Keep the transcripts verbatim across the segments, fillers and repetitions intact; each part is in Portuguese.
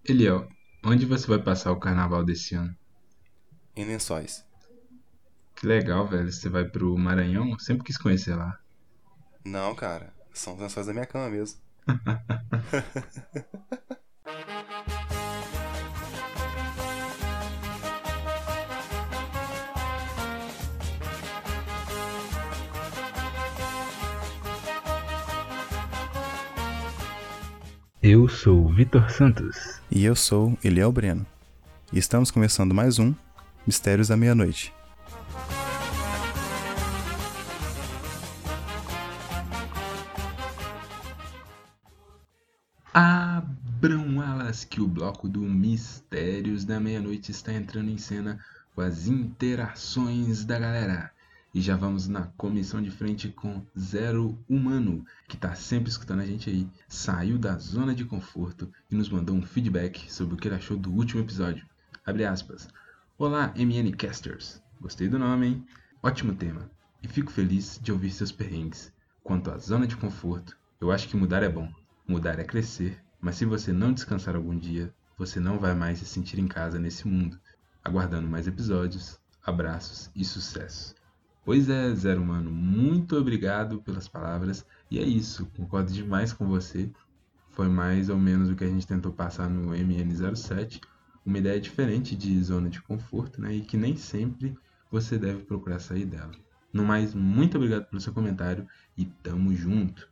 Eliel, onde você vai passar o carnaval desse ano? Em Lençóis. Que legal, velho. Você vai pro Maranhão? Eu sempre quis conhecer lá. Não, cara. São os lençóis da minha cama mesmo. Eu sou o Vitor Santos. E eu sou Eliel Breno. E estamos começando mais um Mistérios da Meia-Noite. Abram alas que o bloco do Mistérios da Meia-Noite está entrando em cena com as interações da galera. E já vamos na comissão de frente com Zero Humano, que tá sempre escutando a gente aí. Saiu da zona de conforto e nos mandou um feedback sobre o que ele achou do último episódio. Abre aspas. Olá, M N Casters. Gostei do nome, hein? Ótimo tema. E fico feliz de ouvir seus perrengues. Quanto à zona de conforto, eu acho que mudar é bom. Mudar é crescer, mas se você não descansar algum dia, você não vai mais se sentir em casa nesse mundo. Aguardando mais episódios, abraços e sucesso. Pois é, Zero Humano, muito obrigado pelas palavras. E é isso, concordo demais com você. Foi mais ou menos o que a gente tentou passar no M N zero sete. Uma ideia diferente de zona de conforto, né? E que nem sempre você deve procurar sair dela. No mais, muito obrigado pelo seu comentário e tamo junto.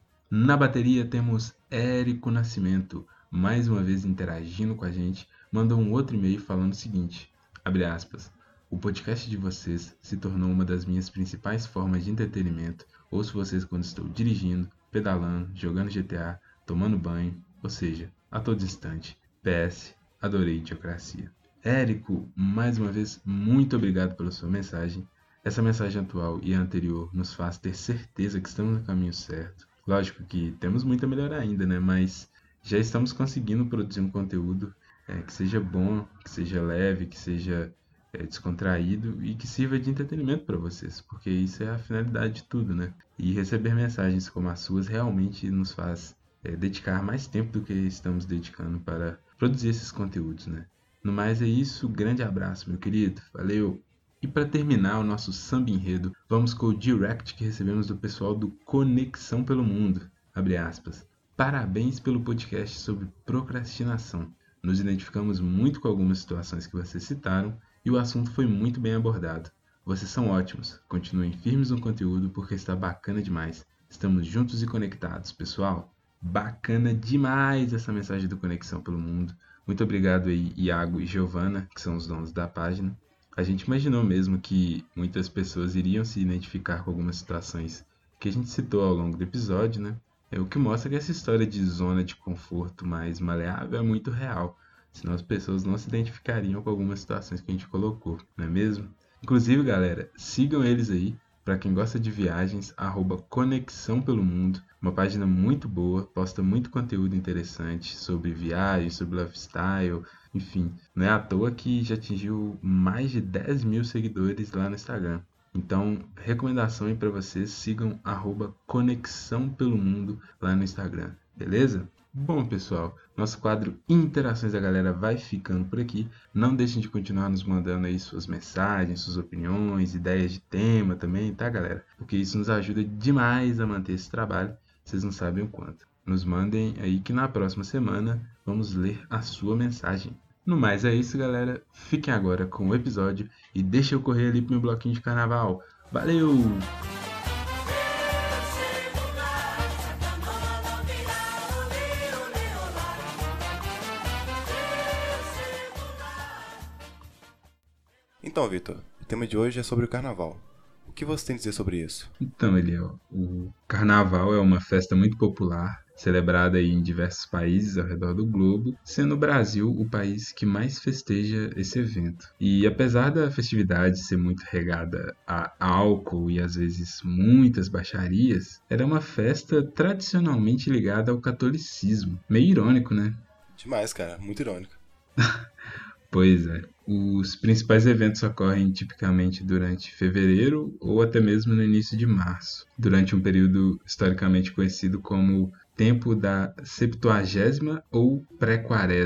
Na bateria temos Érico Nascimento, mais uma vez interagindo com a gente, mandou um outro e-mail falando o seguinte, abre aspas, o podcast de vocês se tornou uma das minhas principais formas de entretenimento, ouço vocês quando estou dirigindo, pedalando, jogando G T A, tomando banho, ou seja, a todo instante. P S, adorei Idiocracia. Érico, mais uma vez, muito obrigado pela sua mensagem. Essa mensagem atual e a anterior nos faz ter certeza que estamos no caminho certo. Lógico que temos muito a melhorar ainda, né? Mas já estamos conseguindo produzir um conteúdo é, que seja bom, que seja leve, que seja é, descontraído e que sirva de entretenimento para vocês, porque isso é a finalidade de tudo, né? E receber mensagens como as suas realmente nos faz é, dedicar mais tempo do que estamos dedicando para produzir esses conteúdos, né? No mais é isso, grande abraço, meu querido, valeu! E para terminar o nosso samba enredo, vamos com o direct que recebemos do pessoal do Conexão pelo Mundo. Abre aspas. Parabéns pelo podcast sobre procrastinação. Nos identificamos muito com algumas situações que vocês citaram e o assunto foi muito bem abordado. Vocês são ótimos. Continuem firmes no conteúdo porque está bacana demais. Estamos juntos e conectados, pessoal. Bacana demais essa mensagem do Conexão pelo Mundo. Muito obrigado aí, Iago e Giovana, que são os donos da página. A gente imaginou mesmo que muitas pessoas iriam se identificar com algumas situações que a gente citou ao longo do episódio, né? É o que mostra que essa história de zona de conforto mais maleável é muito real, senão as pessoas não se identificariam com algumas situações que a gente colocou, não é mesmo? Inclusive, galera, sigam eles aí, para quem gosta de viagens, arroba Conexão pelo Mundo, uma página muito boa, posta muito conteúdo interessante sobre viagens, sobre lifestyle, enfim, não é à toa que já atingiu mais de dez mil seguidores lá no Instagram. Então, recomendação aí para vocês, sigam arroba Conexão pelo Mundo lá no Instagram, beleza? Bom, pessoal, nosso quadro Interações da Galera vai ficando por aqui. Não deixem de continuar nos mandando aí suas mensagens, suas opiniões, ideias de tema também, tá, galera? Porque isso nos ajuda demais a manter esse trabalho, vocês não sabem o quanto. Nos mandem aí que na próxima semana vamos ler a sua mensagem. No mais é isso, galera. Fiquem agora com o episódio e deixem eu correr ali pro meu bloquinho de carnaval. Valeu! Então, Vitor, o tema de hoje é sobre o carnaval. O que você tem a dizer sobre isso? Então, Eliel, o carnaval é uma festa muito popular, celebrada aí em diversos países ao redor do globo, sendo o Brasil o país que mais festeja esse evento. E apesar da festividade ser muito regada a álcool e às vezes muitas baixarias, era uma festa tradicionalmente ligada ao catolicismo. Meio irônico, né? Demais, cara, muito irônico. Pois é. Os principais eventos ocorrem tipicamente durante fevereiro ou até mesmo no início de março, durante um período historicamente conhecido como tempo da Septuagésima ou pré-quaresma.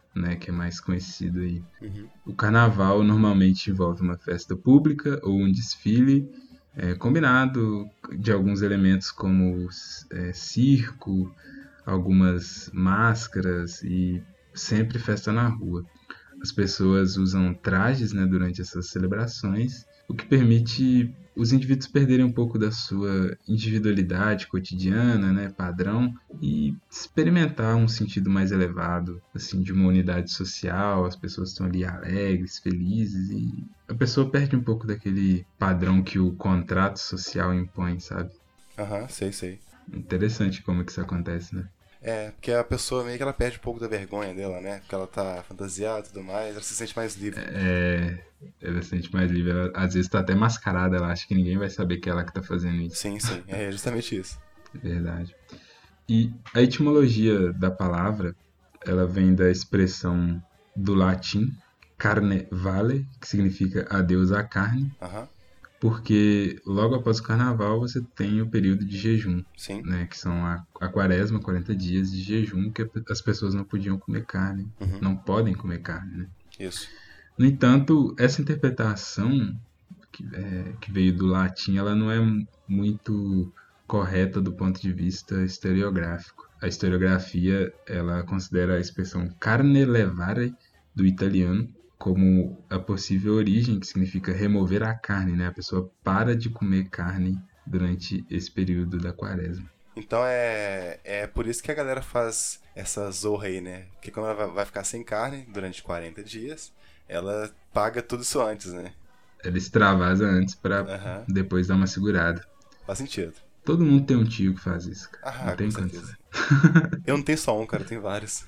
né, que é mais conhecido aí. Uhum. O carnaval normalmente envolve uma festa pública ou um desfile é, combinado de alguns elementos como é, circo, algumas máscaras e sempre festa na rua. As pessoas usam trajes, né, durante essas celebrações, o que permite os indivíduos perderem um pouco da sua individualidade cotidiana, né, padrão, e experimentar um sentido mais elevado, assim, de uma unidade social. As pessoas estão ali alegres, felizes, e a pessoa perde um pouco daquele padrão que o contrato social impõe, sabe? Aham, sei, sei. Interessante como que isso acontece, né? É, porque a pessoa meio que ela perde um pouco da vergonha dela, né? Porque ela tá fantasiada e tudo mais, ela se sente mais livre. É, ela se sente mais livre. Ela, às vezes tá até mascarada, ela acha que ninguém vai saber que é ela que tá fazendo isso. Sim, sim, é justamente isso. Verdade. E a etimologia da palavra, ela vem da expressão do latim carne vale, que significa adeus à carne, Aham, porque logo após o carnaval você tem o período de jejum, sim. né, que são a, a quaresma, quarenta dias de jejum, que as pessoas não podiam comer carne, Uhum. não podem comer carne, né? Isso. No entanto, essa interpretação que, é, que veio do latim, ela não é muito correta do ponto de vista historiográfico. A historiografia, ela considera a expressão carne levare do italiano como a possível origem, que significa remover a carne, né? A pessoa para de comer carne durante esse período da quaresma. Então é, é por isso que a galera faz essa zorra aí, né? Porque como ela vai- vai ficar sem carne durante quarenta dias, ela paga tudo isso antes, né? Ela extravasa antes para Aham, depois dar uma segurada. faz sentido. Todo mundo tem um tio que faz isso, cara. Ah, Não com tem condição. certeza. Eu não tenho só um, cara, eu tenho vários.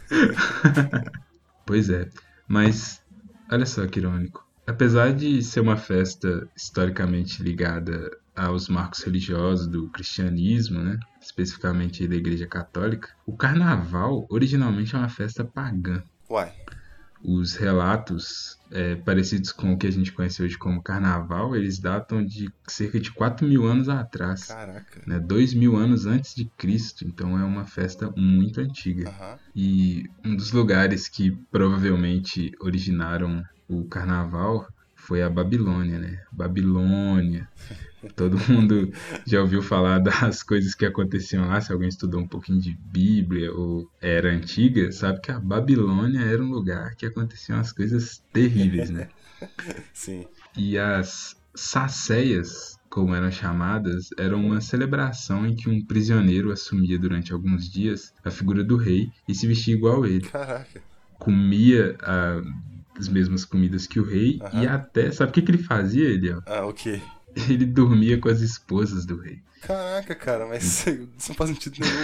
Pois é, mas olha só que irônico. Apesar de ser uma festa historicamente ligada aos marcos religiosos do cristianismo, né, especificamente da Igreja Católica, o Carnaval originalmente é uma festa pagã. Uai, Os relatos é, parecidos com o que a gente conhece hoje como Carnaval, eles datam de cerca de quatro mil anos atrás, caraca. né, dois mil anos antes de Cristo. Então é uma festa muito antiga. Aham. E um dos lugares que provavelmente originaram o carnaval foi a Babilônia, né? Babilônia. Todo mundo já ouviu falar das coisas que aconteciam lá. Se alguém estudou um pouquinho de Bíblia ou era antiga, sabe que a Babilônia era um lugar que aconteciam as coisas terríveis, né? Sim. E as saceias, como eram chamadas, eram uma celebração em que um prisioneiro assumia durante alguns dias a figura do rei e se vestia igual a ele. Caraca. Comia ah, as mesmas comidas que o rei e Aham. até, sabe o que, que ele fazia? Ele, ó? Ah, ok. Ele dormia com as esposas do rei. Caraca, cara, mas isso aí- isso não faz sentido nenhum.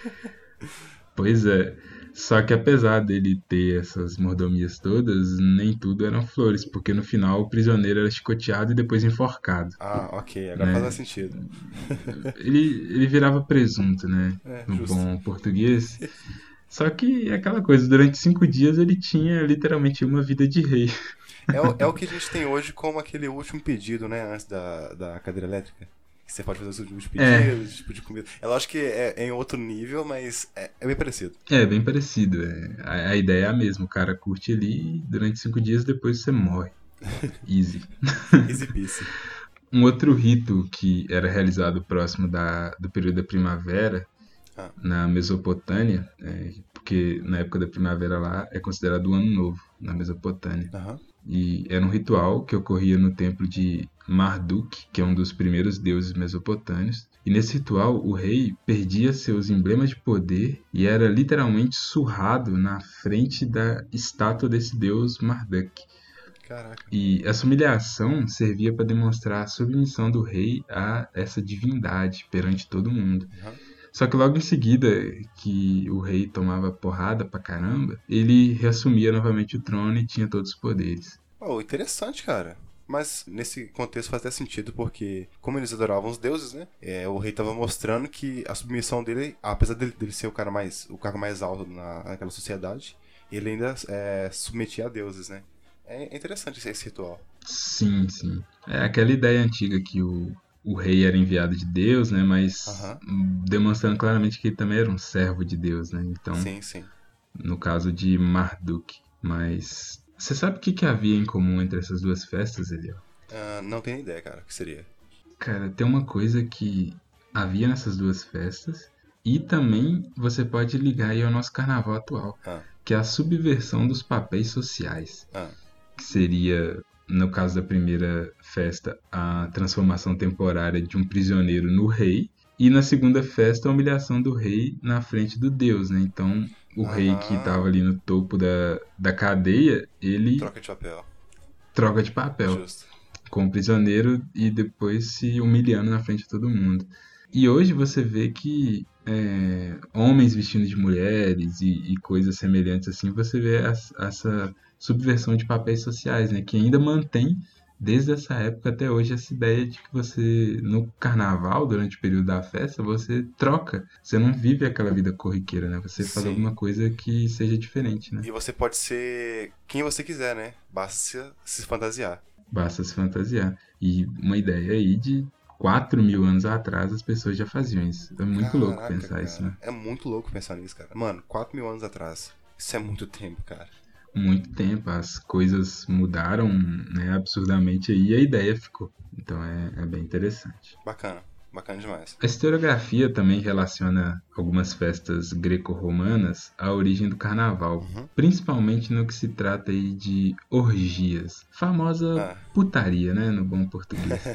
Pois é. Só que apesar dele ter essas mordomias todas, nem tudo eram flores, porque no final o prisioneiro era chicoteado e depois enforcado. Ah, ok, agora Né? faz mais sentido. Ele, ele virava presunto, né? É, No justo. bom português. Só que é aquela coisa, durante cinco dias ele tinha literalmente uma vida de rei. É, o- é o que a gente tem hoje como aquele último pedido, né? Antes da, da cadeira elétrica. Que você pode fazer os últimos É. pedidos, tipo de comida. É lógico que é, é em outro nível, mas é, é bem parecido. É, bem parecido. é. A, a ideia é a mesma. O cara curte ali, durante cinco dias depois você morre. Easy. Easy peasy. Um outro rito que era realizado próximo da, do período da primavera, Ah. na Mesopotâmia, é, porque na época da primavera lá é considerado o ano novo, na Mesopotâmia. Aham. E era um ritual que ocorria no templo de Marduk, que é um dos primeiros deuses mesopotâmios. E nesse ritual, o rei perdia seus emblemas de poder e era literalmente surrado na frente da estátua desse deus Marduk. Caraca. E essa humilhação servia para demonstrar a submissão do rei a essa divindade perante todo mundo. Aham. Só que logo em seguida que o rei tomava porrada pra caramba, ele reassumia novamente o trono e tinha todos os poderes. Oh, interessante, cara. Mas nesse contexto faz até sentido, porque como eles adoravam os deuses, né? É, o rei tava mostrando que a submissão dele, apesar dele, dele ser o cara mais, o cargo mais alto na, naquela sociedade, ele ainda é, submetia a deuses, né? É interessante esse, esse ritual. Sim, sim. É aquela ideia antiga que o, o rei era enviado de Deus, né? Mas Aham. demonstrando claramente que ele também era um servo de Deus, né? Então Sim, sim. no caso de Marduk. Mas você sabe o que, que havia em comum entre essas duas festas, Eliel? Ah, não tenho ideia, cara. O que seria? Cara, tem uma coisa que havia nessas duas festas e também você pode ligar aí ao nosso carnaval atual, Ah, que é a subversão dos papéis sociais, ah. que seria, no caso da primeira festa, a transformação temporária de um prisioneiro no rei, e na segunda festa, a humilhação do rei na frente do deus, né? Então, o rei que estava Aham. ali no topo da, da cadeia, ele Troca de papel. troca de papel Justo. com o prisioneiro e depois se humilhando na frente de todo mundo. E hoje você vê que é, homens vestindo de mulheres e, e coisas semelhantes assim, você vê as- essa subversão de papéis sociais, né? Que ainda mantém, desde essa época até hoje, essa ideia de que você, no carnaval, durante o período da festa, você troca. Você não vive aquela vida corriqueira, né? Você faz Sim. alguma coisa que seja diferente, né? E você pode ser quem você quiser, né? Basta se fantasiar. Basta se fantasiar. E uma ideia aí de quatro mil anos atrás as pessoas já faziam isso. É muito louco Caraca, pensar isso, cara. né? É muito louco pensar nisso, cara. Mano, quatro mil anos atrás. Isso é muito tempo, cara. Muito tempo, as coisas mudaram, né, absurdamente aí e a ideia ficou. Então é, é bem interessante. Bacana. Bacana demais. A historiografia também relaciona algumas festas greco-romanas à origem do carnaval, Uhum. principalmente no que se trata aí de orgias, famosa Ah. putaria, né, no bom português.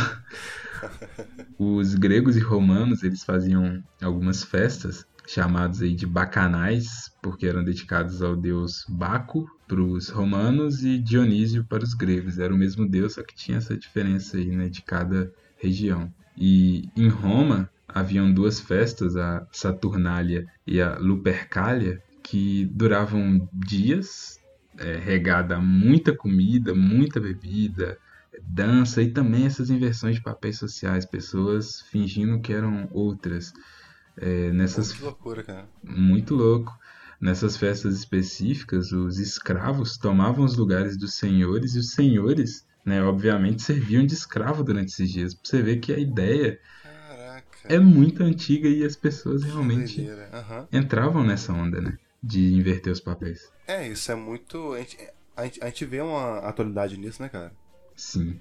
Os gregos e romanos, eles faziam algumas festas chamadas aí de bacanais, porque eram dedicados ao deus Baco para os romanos e Dionísio para os gregos. Era o mesmo deus, só que tinha essa diferença aí, né, de cada região. E em Roma haviam duas festas, a Saturnália e a Lupercalia, que duravam dias, é, regada a muita comida, muita bebida, dança e também essas inversões de papéis sociais, pessoas fingindo que eram outras. É, Pô, nessas que loucura, cara. Muito louco. Nessas festas específicas, os escravos tomavam os lugares dos senhores e os senhores, né, obviamente, serviam de escravo durante esses dias. Pra você ver que a ideia Caraca. é muito antiga e as pessoas Que realmente doideira. Aham. entravam nessa onda, né, de inverter os papéis. É, isso é muito. A gente, a gente, a gente vê uma atualidade nisso, né, cara? Sim.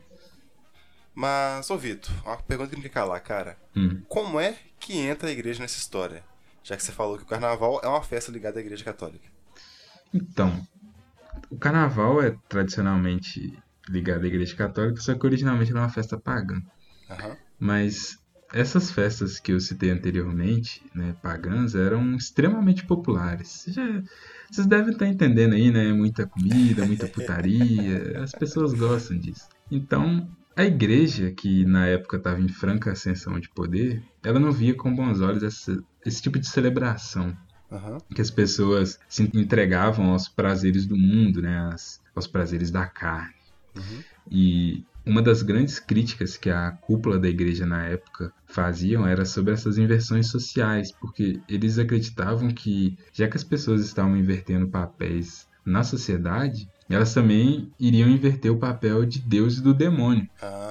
Mas, ô Vitor, uma pergunta que não quer calar, cara. Hum. Como é que entra a igreja nessa história? Já que você falou que o carnaval é uma festa ligada à igreja católica. Então, o carnaval é tradicionalmente ligado à Igreja Católica, só que originalmente era uma festa pagã. Aham. Mas essas festas que eu citei anteriormente, né, pagãs, eram extremamente populares. Já- vocês devem estar entendendo aí, né? Muita comida, muita putaria, as pessoas gostam disso. Então, a igreja, que na época estava em franca ascensão de poder, ela não via com bons olhos essa- esse tipo de celebração, Aham. que as pessoas se entregavam aos prazeres do mundo, né, às- aos prazeres da carne. Uhum. E uma das grandes críticas que a cúpula da igreja na época faziam era sobre essas inversões sociais, porque eles acreditavam que, já que as pessoas estavam invertendo papéis na sociedade, elas também iriam inverter o papel de Deus e do demônio.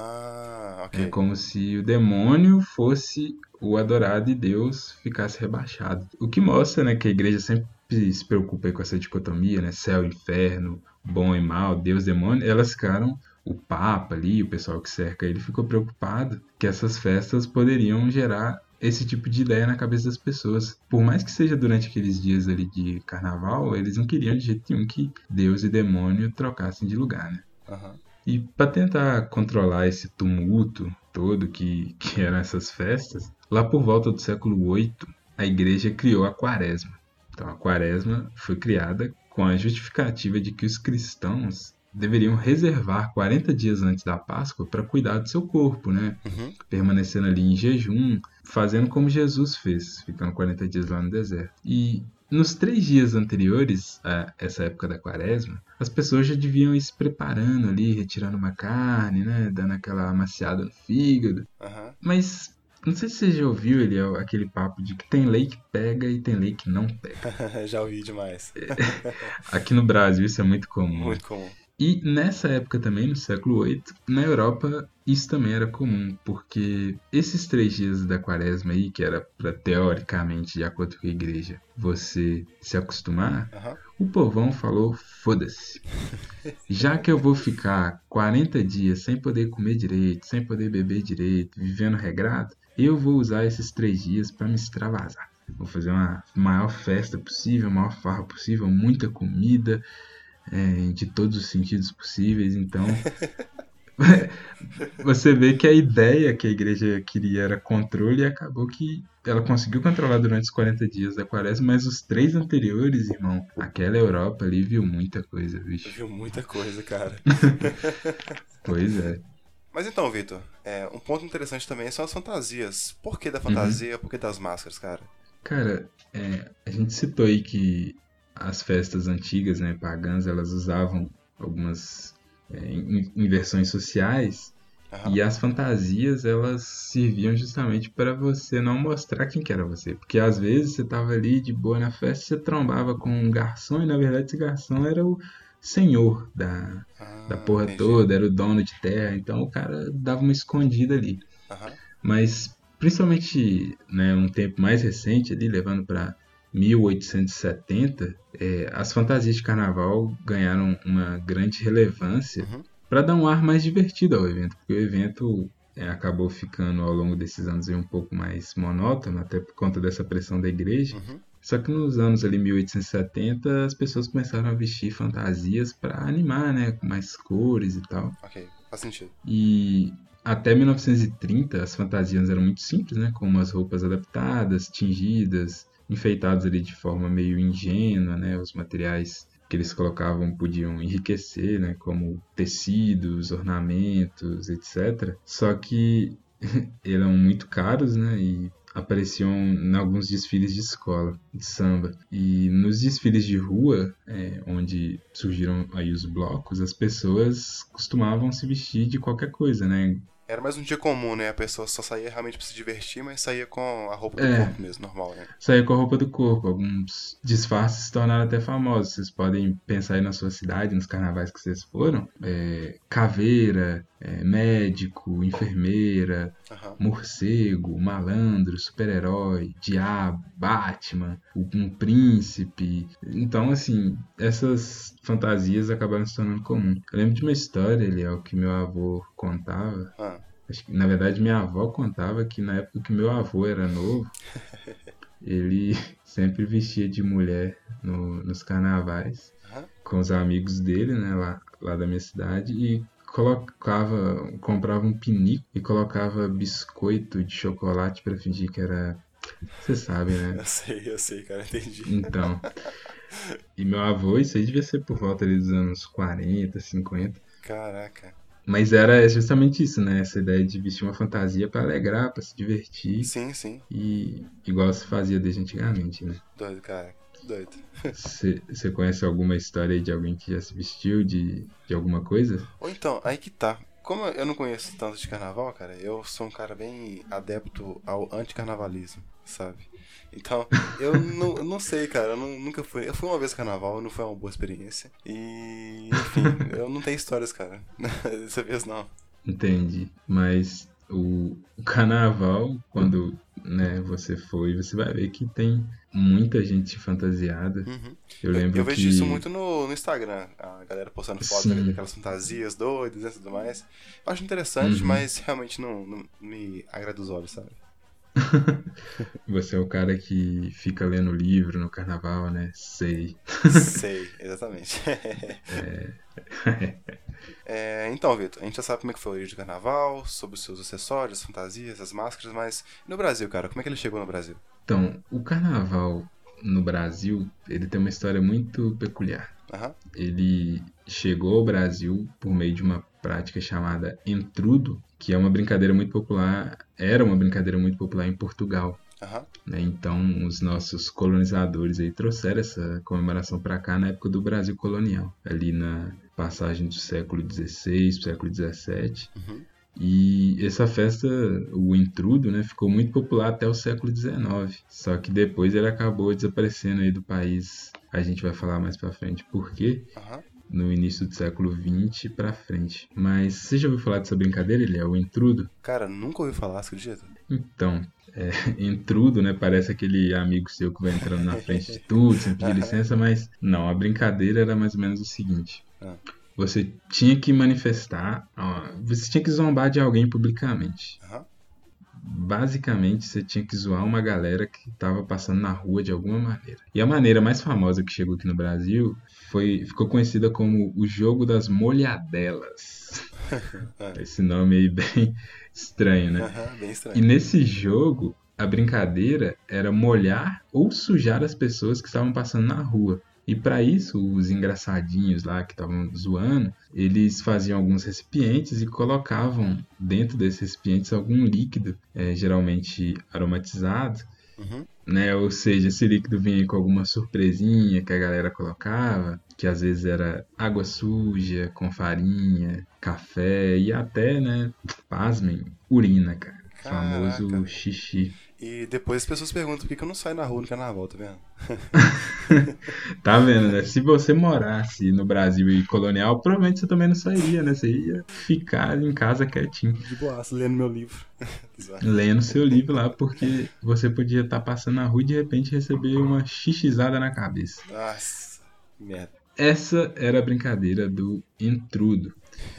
Ah, É ok. como se o demônio fosse o adorado e Deus ficasse rebaixado. O que mostra, né, que a igreja sempre se preocupa aí com essa dicotomia, né, céu e inferno, bom e mal, Deus e demônio. Elas ficaram, o Papa ali, o pessoal que cerca ele, ficou preocupado que essas festas poderiam gerar esse tipo de ideia na cabeça das pessoas. Por mais que seja durante aqueles dias ali de carnaval, eles não queriam de jeito nenhum que Deus e demônio trocassem de lugar, né? Aham. E para tentar controlar esse tumulto todo que, que eram essas festas, lá por volta do século oito, a igreja criou a quaresma. Então a quaresma foi criada com a justificativa de que os cristãos deveriam reservar quarenta dias antes da Páscoa para cuidar do seu corpo, né? Uhum. Permanecendo ali em jejum, fazendo como Jesus fez, ficando quarenta dias lá no deserto. E nos três dias anteriores a essa época da quaresma, as pessoas já deviam ir se preparando ali, retirando uma carne, né? Dando aquela amaciada no fígado. Aham. Mas não sei se você já ouviu, ele aquele papo de que tem lei que pega e tem lei que não pega. Já ouvi demais. Aqui no Brasil isso é muito comum. Muito comum. E nessa época também, no século oito, na Europa isso também era comum, porque esses três dias da quaresma aí, que era para teoricamente, de acordo com a igreja, você se acostumar, Aham. o povão falou, foda-se. Já que eu vou ficar quarenta dias sem poder comer direito, sem poder beber direito, vivendo regrado, eu vou usar esses três dias para me extravasar. Vou fazer uma maior festa possível, a maior farra possível, muita comida, é, de todos os sentidos possíveis. Então, você vê que a ideia que a igreja queria era controle e acabou que ela conseguiu controlar durante os quarenta dias da quaresma, mas os três anteriores, irmão, aquela Europa ali viu muita coisa, bicho. Viu muita coisa, cara. Pois é. Mas então, Vitor, é, um ponto interessante também são as fantasias. Por que da Uhum. fantasia? Por que das máscaras, cara? Cara, é, a gente citou aí que as festas antigas, né, pagãs, elas usavam algumas é, in- inversões sociais Aham. e as fantasias, elas serviam justamente para você não mostrar quem que era você. Porque às vezes você tava ali de boa na festa, você trombava com um garçom e na verdade esse garçom era o senhor da, da Ah, porra entendi. toda, era o dono de terra, então o cara dava uma escondida ali. Aham. Mas principalmente, né, um tempo mais recente, ali levando para mil oitocentos e setenta, é, as fantasias de carnaval ganharam uma grande relevância Uhum. para dar um ar mais divertido ao evento, porque o evento é, acabou ficando ao longo desses anos aí, um pouco mais monótono, até por conta dessa pressão da igreja. Uhum. Só que nos anos ali mil oitocentos e setenta as pessoas começaram a vestir fantasias para animar, né, com mais cores e tal. Ok, faz sentido. E até mil novecentos e trinta as fantasias eram muito simples, né? Com umas roupas adaptadas, tingidas, enfeitadas ali de forma meio ingênua, né? Os materiais que eles colocavam podiam enriquecer, né? Como tecidos, ornamentos, etcétera. Só que eram muito caros, né? E apareciam em alguns desfiles de escola, de samba. E nos desfiles de rua, é, onde surgiram aí os blocos, as pessoas costumavam se vestir de qualquer coisa, né? Era mais um dia comum, né? A pessoa só saía realmente pra se divertir, mas saía com a roupa do É, corpo mesmo, normal, né? sair com a roupa do corpo. Alguns disfarces se tornaram até famosos. Vocês podem pensar aí na sua cidade, nos carnavais que vocês foram. É, caveira, é, médico, enfermeira, Aham. morcego, malandro, super-herói, diabo, Batman, um príncipe. Então, assim, essas fantasias acabaram se tornando comum. Eu lembro de uma história, Eliel, que meu avô contava. Ah. Acho que, na verdade, minha avó contava que na época que meu avô era novo, ele sempre vestia de mulher no- nos carnavais Aham. com os amigos dele, né, lá, lá da minha cidade, e colocava, comprava um pinico e colocava biscoito de chocolate pra fingir que era, você sabe, né? Eu sei, eu sei, cara, entendi. Então, e meu avô, isso aí devia ser por volta ali dos anos quarenta, cinquenta. Caraca. Mas era justamente isso, né? Essa ideia de vestir uma fantasia pra alegrar, pra se divertir. Sim, sim. E igual se fazia desde antigamente, né? Doido, cara. Doido. Você conhece alguma história aí de alguém que já se vestiu de, de alguma coisa? Ou então, aí que tá. Como eu não conheço tanto de carnaval, cara, eu sou um cara bem adepto ao anticarnavalismo, sabe? Então, eu não, eu não sei, cara, eu não- nunca fui. Eu fui uma vez no carnaval, não foi uma boa experiência. E, enfim, eu não tenho histórias, cara. Dessa vez não. Entendi. Mas o, o carnaval, quando né, você foi, você vai ver que tem muita gente fantasiada. Uhum. Eu Eu, lembro eu vejo isso que. muito no, no Instagram, a galera postando fotos ali Sim. daquelas fantasias doidas e tudo mais. Eu acho interessante, Uhum. mas realmente não, não me agrada os olhos, sabe? Você é o cara que fica lendo livro no carnaval, né? Sei. Sei, exatamente. É, então, Vitor, a gente já sabe como é que foi a origem do carnaval, sobre os seus acessórios, fantasias, as máscaras, mas e no Brasil, cara, como é que ele chegou no Brasil? Então, o carnaval no Brasil, ele tem uma história muito peculiar. Aham. Ele chegou ao Brasil por meio de uma prática chamada entrudo, que é uma brincadeira muito popular, era uma brincadeira muito popular em Portugal, Aham. né? Então, os nossos colonizadores aí trouxeram essa comemoração para cá na época do Brasil colonial, ali na passagem do século dezesseis para o século dezessete. Uhum. E essa festa, o intrudo, né, ficou muito popular até o século dezenove. Só que depois ele acabou desaparecendo aí do país. A gente vai falar mais pra frente por quê. Aham. no início do século vinte pra frente. Mas você já ouviu falar dessa brincadeira? Ele é o intrudo? Cara, nunca ouvi falar, você acredita? Então, é, intrudo, né? Parece aquele amigo seu que vai entrando na frente de tudo, sem pedir licença, mas não, a brincadeira era mais ou menos o seguinte. Ah. Você tinha que manifestar, ó, você tinha que zombar de alguém publicamente. Aham. Basicamente, você tinha que zoar uma galera que estava passando na rua de alguma maneira. E a maneira mais famosa que chegou aqui no Brasil foi, ficou conhecida como o jogo das molhadelas. Esse nome aí bem estranho, né? Aham, bem E estranho. nesse jogo, a brincadeira era molhar ou sujar as pessoas que estavam passando na rua. E para isso, os engraçadinhos lá que estavam zoando, eles faziam alguns recipientes e colocavam dentro desses recipientes algum líquido, é, geralmente aromatizado, Uhum. né? Ou seja, esse líquido vinha com alguma surpresinha que a galera colocava, que às vezes era água suja, com farinha, café e até, né, pasmem, urina, cara. Famoso Caraca. xixi. E depois as pessoas perguntam por que que eu não saio na rua no carnaval, tá vendo? Tá vendo, né? Se você morasse no Brasil e colonial, provavelmente você também não sairia, né? Você ia ficar em casa quietinho, De boaço, lendo meu livro. lendo seu livro lá, porque você podia estar passando na rua e de repente receber uma xixizada na cabeça. Nossa, que merda. Essa era a brincadeira do intrudo.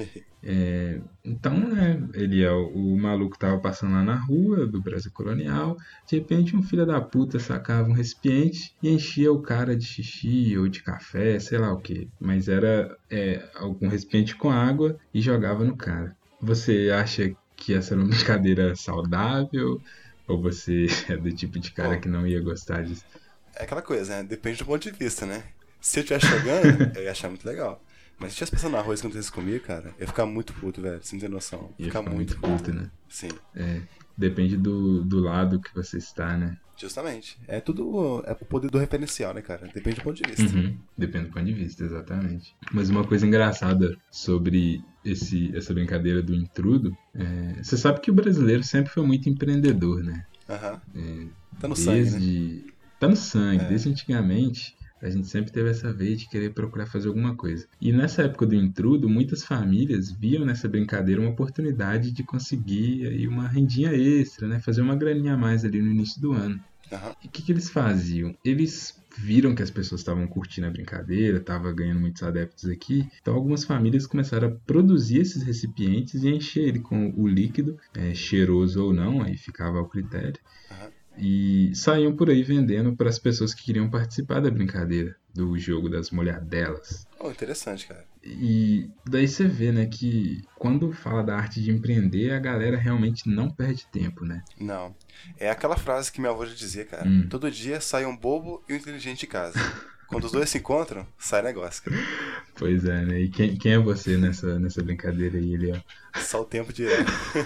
É, então, né, ele é o, o maluco tava passando lá na rua do Brasil colonial, de repente um filho da puta sacava um recipiente e enchia o cara de xixi ou de café, sei lá o que, mas era é, algum recipiente com água e jogava no cara. Você acha que essa era uma brincadeira saudável ou você é do tipo de cara Bom, que não ia gostar disso? é aquela coisa, né? Depende do ponto de vista, né? Se eu estivesse jogando, eu ia achar muito legal. Mas se eu estivesse passando na rua e isso acontecesse comigo, cara, eu ia ficar muito puto, velho. Você não tem noção. Eu ia Ia ficar ficar muito muito puto. puto, né? Sim, É, depende do, do lado que você está, né? justamente. É tudo. É o poder do referencial, né, cara? Depende do ponto de vista. Uhum, depende do ponto de vista, exatamente. Mas uma coisa engraçada sobre esse, essa brincadeira do intrudo, é, você sabe que o brasileiro sempre foi muito empreendedor, né? Aham. Tá no sangue, né? Desde... Tá no sangue, É. desde antigamente a gente sempre teve essa veia de querer procurar fazer alguma coisa. E nessa época do intrudo, muitas famílias viam nessa brincadeira uma oportunidade de conseguir aí uma rendinha extra, né? Fazer uma graninha a mais ali no início do ano. Aham. E o que, que eles faziam? Eles viram que as pessoas estavam curtindo a brincadeira, estavam ganhando muitos adeptos aqui, então algumas famílias começaram a produzir esses recipientes e encher ele com o líquido, é, cheiroso ou não, aí ficava ao critério, Aham. e saíam por aí vendendo para as pessoas que queriam participar da brincadeira, do jogo das molhadelas. Oh, interessante, cara. E daí você vê, né, que quando fala da arte de empreender, a galera realmente não perde tempo, né? Não. É aquela frase que minha avó já dizia, cara. Hum. Todo dia sai um bobo e um inteligente de casa. Quando os dois se encontram, sai negócio, cara. Pois é, né? E quem, quem é você nessa, nessa brincadeira aí, ele, ó? Só o tempo dirá.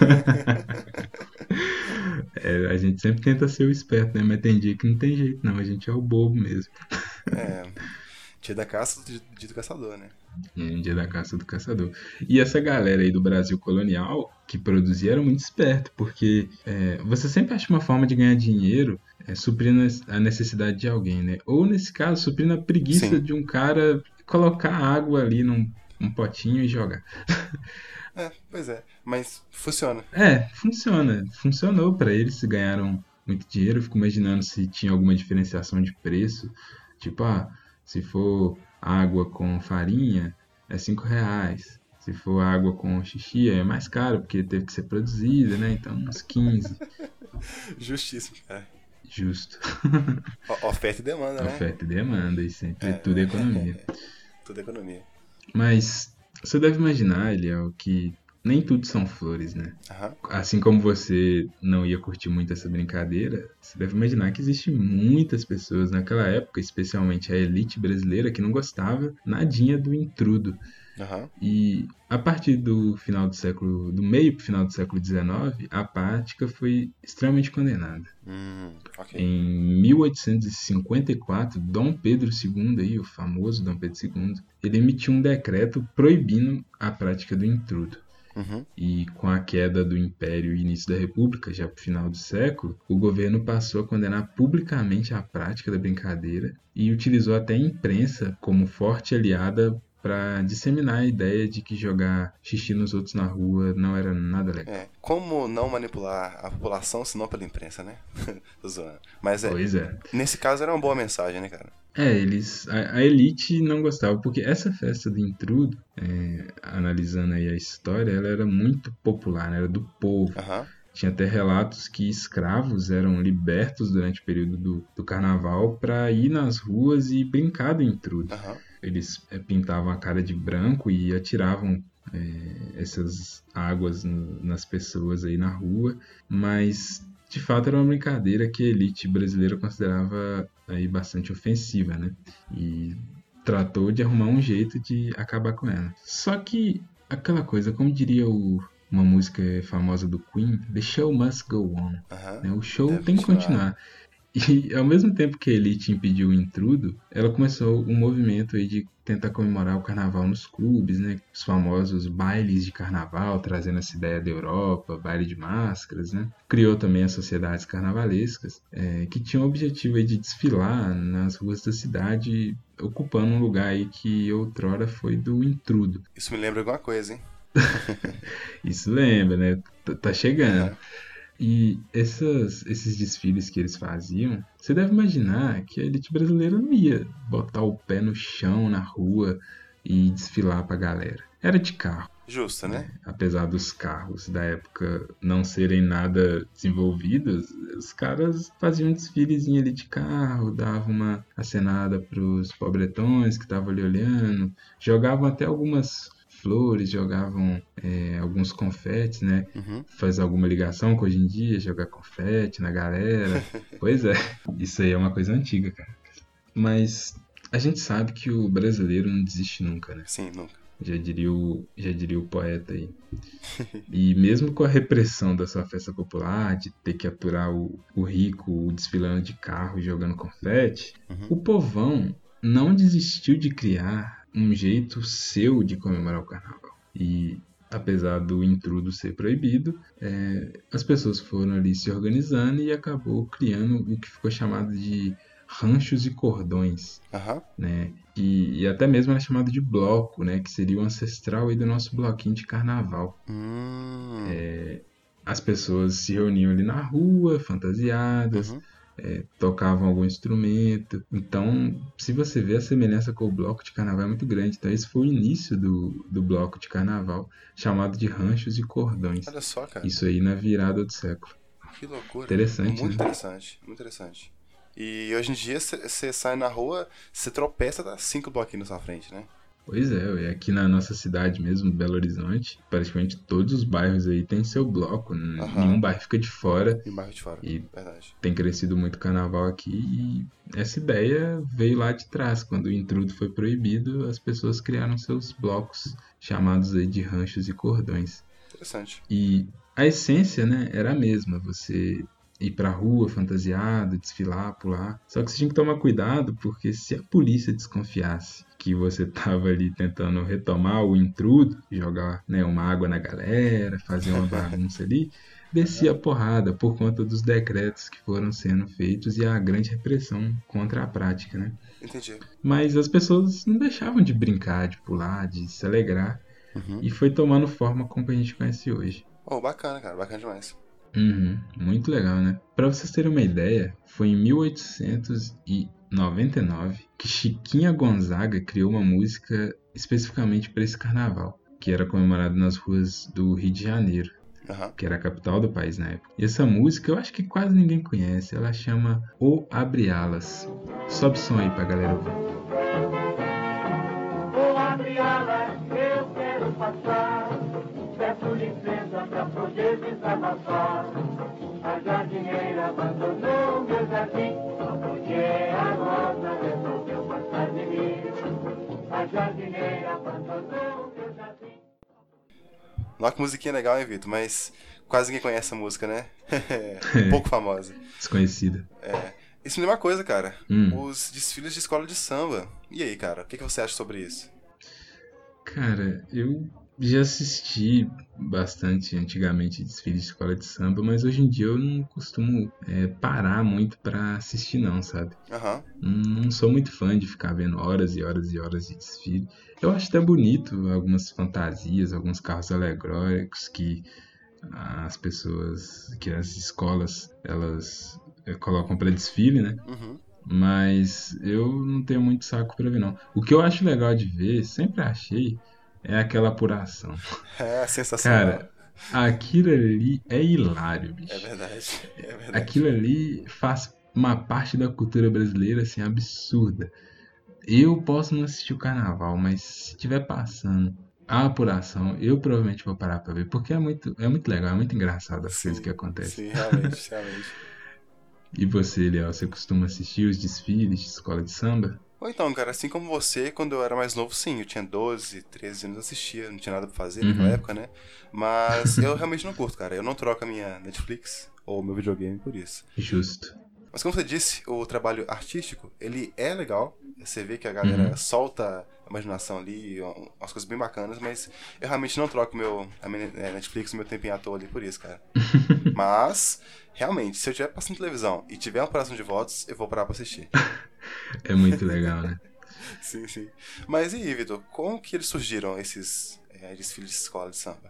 É, a gente sempre tenta ser o esperto, né? Mas tem dia que não tem jeito, não. A gente é o bobo mesmo. É. Dia da caça, dia do caçador, né? É um dia da caça do caçador. E essa galera aí do Brasil colonial que produzia era muito esperto, porque é, você sempre acha uma forma de ganhar dinheiro é, suprindo a necessidade de alguém, né? Ou nesse caso, suprindo a preguiça Sim. de um cara colocar água ali num um potinho e jogar. É, pois é. Mas funciona. É, funciona. Funcionou pra eles, ganharam muito dinheiro. Eu fico imaginando se tinha alguma diferenciação de preço. Tipo, ah, se for água com farinha, é cinco reais. Se for água com xixi, é mais caro, porque teve que ser produzida, né? Então, uns quinze. Justíssimo, cara. Justo. O- Oferta e demanda, né? Oferta e demanda, e sempre tudo é economia. Tudo é economia. Mas você deve imaginar, Eliel, que nem tudo são flores, né? Aham. Assim como você não ia curtir muito essa brincadeira, você deve imaginar que existem muitas pessoas naquela época, especialmente a elite brasileira, que não gostava nadinha do intrudo. Aham. E a partir do final do século, do meio para o final do século dezenove, a prática foi extremamente condenada. Hum, ok. Em mil oitocentos e cinquenta e quatro, Dom Pedro segundo, aí, o famoso Dom Pedro segundo, ele emitiu um decreto proibindo a prática do intrudo. Uhum. E com a queda do Império e início da República, já para o final do século, o governo passou a condenar publicamente a prática da brincadeira e utilizou até a imprensa como forte aliada pra disseminar a ideia de que jogar xixi nos outros na rua não era nada legal. É, como não manipular a população senão pela imprensa, né? Tô zoando. Mas é, Pois é. nesse caso era uma boa mensagem, né, cara? É, eles, a, a elite não gostava, porque essa festa do intrudo, é, analisando aí a história, ela era muito popular, né? Era do povo. Aham. Tinha até relatos que escravos eram libertos durante o período do, do carnaval para ir nas ruas e brincar do intrudo. Aham. Eles é, pintavam a cara de branco e atiravam é, essas águas no- nas pessoas aí na rua, mas de fato era uma brincadeira que a elite brasileira considerava aí bastante ofensiva, né? E tratou de arrumar um jeito de acabar com ela. Só que aquela coisa, como diria o- uma música famosa do Queen, The show must go on, Aham. né? O show Deve tem que continuar. continuar. E ao mesmo tempo que a elite impediu o intrudo, ela começou um movimento aí de tentar comemorar o carnaval nos clubes, né? Os famosos bailes de carnaval, trazendo essa ideia da Europa, baile de máscaras, né? Criou também as sociedades carnavalescas, eh, que tinham o objetivo aí de desfilar nas ruas da cidade, ocupando um lugar aí que outrora foi do intrudo. Isso me lembra alguma coisa, hein? Isso lembra, né? Tá tá chegando. Aham. E essas, esses desfiles que eles faziam, você deve imaginar que a elite brasileira não ia botar o pé no chão, na rua e desfilar pra galera. Era de carro, Justo, né? apesar dos carros da época não serem nada desenvolvidos, os caras faziam um desfilezinho ali de carro, davam uma acenada pros pobretões que estavam ali olhando, jogavam até algumas flores, jogavam é, alguns confetes, né? Uhum. Faz alguma ligação com hoje em dia, jogar confete na galera. Pois é, isso aí é uma coisa antiga, cara. Mas a gente sabe que o brasileiro não desiste nunca, né? Sim, nunca. Já diria o, já diria o poeta aí. E mesmo com a repressão da sua festa popular, de ter que aturar o, o rico desfilando de carro e jogando confete, Uhum. o povão não desistiu de criar um jeito seu de comemorar o carnaval. E apesar do intrudo ser proibido, é, as pessoas foram ali se organizando e acabou criando o que ficou chamado de ranchos e cordões, Aham. né? E, e até mesmo era chamado de bloco, né? Que seria o ancestral aí do nosso bloquinho de carnaval. Hum. As pessoas se reuniam ali na rua, fantasiadas, Uhum. é, tocavam algum instrumento. Então, se você vê, a semelhança com o bloco de carnaval é muito grande. Então, esse foi o início do, do bloco de carnaval, chamado de ranchos e cordões. Olha só, cara. Isso aí na virada do século. Que loucura. Interessante, Muito né? interessante. Muito interessante. E hoje em dia, você sai na rua, você tropeça, dá cinco bloquinhos na sua frente, né? Pois é, ué, aqui na nossa cidade mesmo, Belo Horizonte, praticamente todos os bairros aí tem seu bloco, n- Aham. nenhum bairro fica de fora. E bairro de fora. E Verdade. tem crescido muito carnaval aqui e essa ideia veio lá de trás. Quando o intrudo foi proibido, as pessoas criaram seus blocos, chamados aí de ranchos e cordões. Interessante. E a essência, né, era a mesma, você ir pra rua fantasiado, desfilar, pular. Só que você tinha que tomar cuidado, porque se a polícia desconfiasse que você tava ali tentando retomar o intrudo, jogar, né, uma água na galera, fazer uma bagunça ali, descia a porrada por conta dos decretos que foram sendo feitos e a grande repressão contra a prática, né? Entendi. Mas as pessoas não deixavam de brincar, de pular, de se alegrar, Uhum. e foi tomando forma como a gente conhece hoje. Oh, bacana, cara. Bacana demais. Uhum, muito legal, né? Pra vocês terem uma ideia, foi em mil oitocentos e noventa e nove que Chiquinha Gonzaga criou uma música especificamente para esse carnaval, que era comemorado nas ruas do Rio de Janeiro, Aham. que era a capital do país na época. E essa música eu acho que quase ninguém conhece, ela chama O Abre Alas. Sobe som aí pra galera ouvir. Vou abrir alas, eu quero passar. Peço licença pra poder desabafar. A jardineira abandonou meu jardim. Porque a rosa resolveu passar de mim. A jardineira abandonou meu jardim. Nossa, que musiquinha legal, hein, Vitor? Mas quase ninguém conhece essa música, né? Um pouco famosa. Desconhecida. Isso me lembra uma coisa, cara. Hum. Os desfiles de escola de samba. E aí, cara? O que que você acha sobre isso? Cara, eu Já assisti bastante antigamente desfile de escola de samba, mas hoje em dia eu não costumo é, parar muito pra assistir não, sabe? Aham. Não não sou muito fã de ficar vendo horas e horas e horas de desfile. Eu acho até bonito algumas fantasias, alguns carros alegóricos que as pessoas, que as escolas, elas eh, colocam pra desfile, né? Uhum. Mas eu não tenho muito saco pra ver, não. O que eu acho legal de ver, sempre achei, é aquela apuração. É sensacional. Cara, aquilo ali é hilário, É bicho. verdade. É verdade. Aquilo ali faz uma parte da cultura brasileira, assim, absurda. Eu posso não assistir o carnaval, mas se estiver passando a apuração, eu provavelmente vou parar pra ver, porque é muito, é muito legal, é muito engraçado as coisas que Sim, acontecem. sim, realmente, realmente. E você, Léo, você costuma assistir os desfiles de escola de samba? Ou então, cara, assim como você, quando eu era mais novo, sim, eu tinha doze, treze anos, eu assistia, não tinha nada pra fazer naquela Uhum. época, né? Mas eu realmente não curto, cara. Eu não troco a minha Netflix ou meu videogame por isso. Justo. Mas como você disse, o trabalho artístico, ele é legal. Você vê que a galera Uhum. solta a imaginação ali, um- umas coisas bem bacanas, mas eu realmente não troco meu, a minha eh, Netflix, o meu tempinho à toa ali por isso, cara. Mas, realmente, se eu estiver passando televisão e tiver uma apuração de votos, eu vou parar pra assistir. É muito legal, né? Sim, sim. Mas e aí, Vitor, como que eles surgiram, esses eh, desfiles de escola de samba?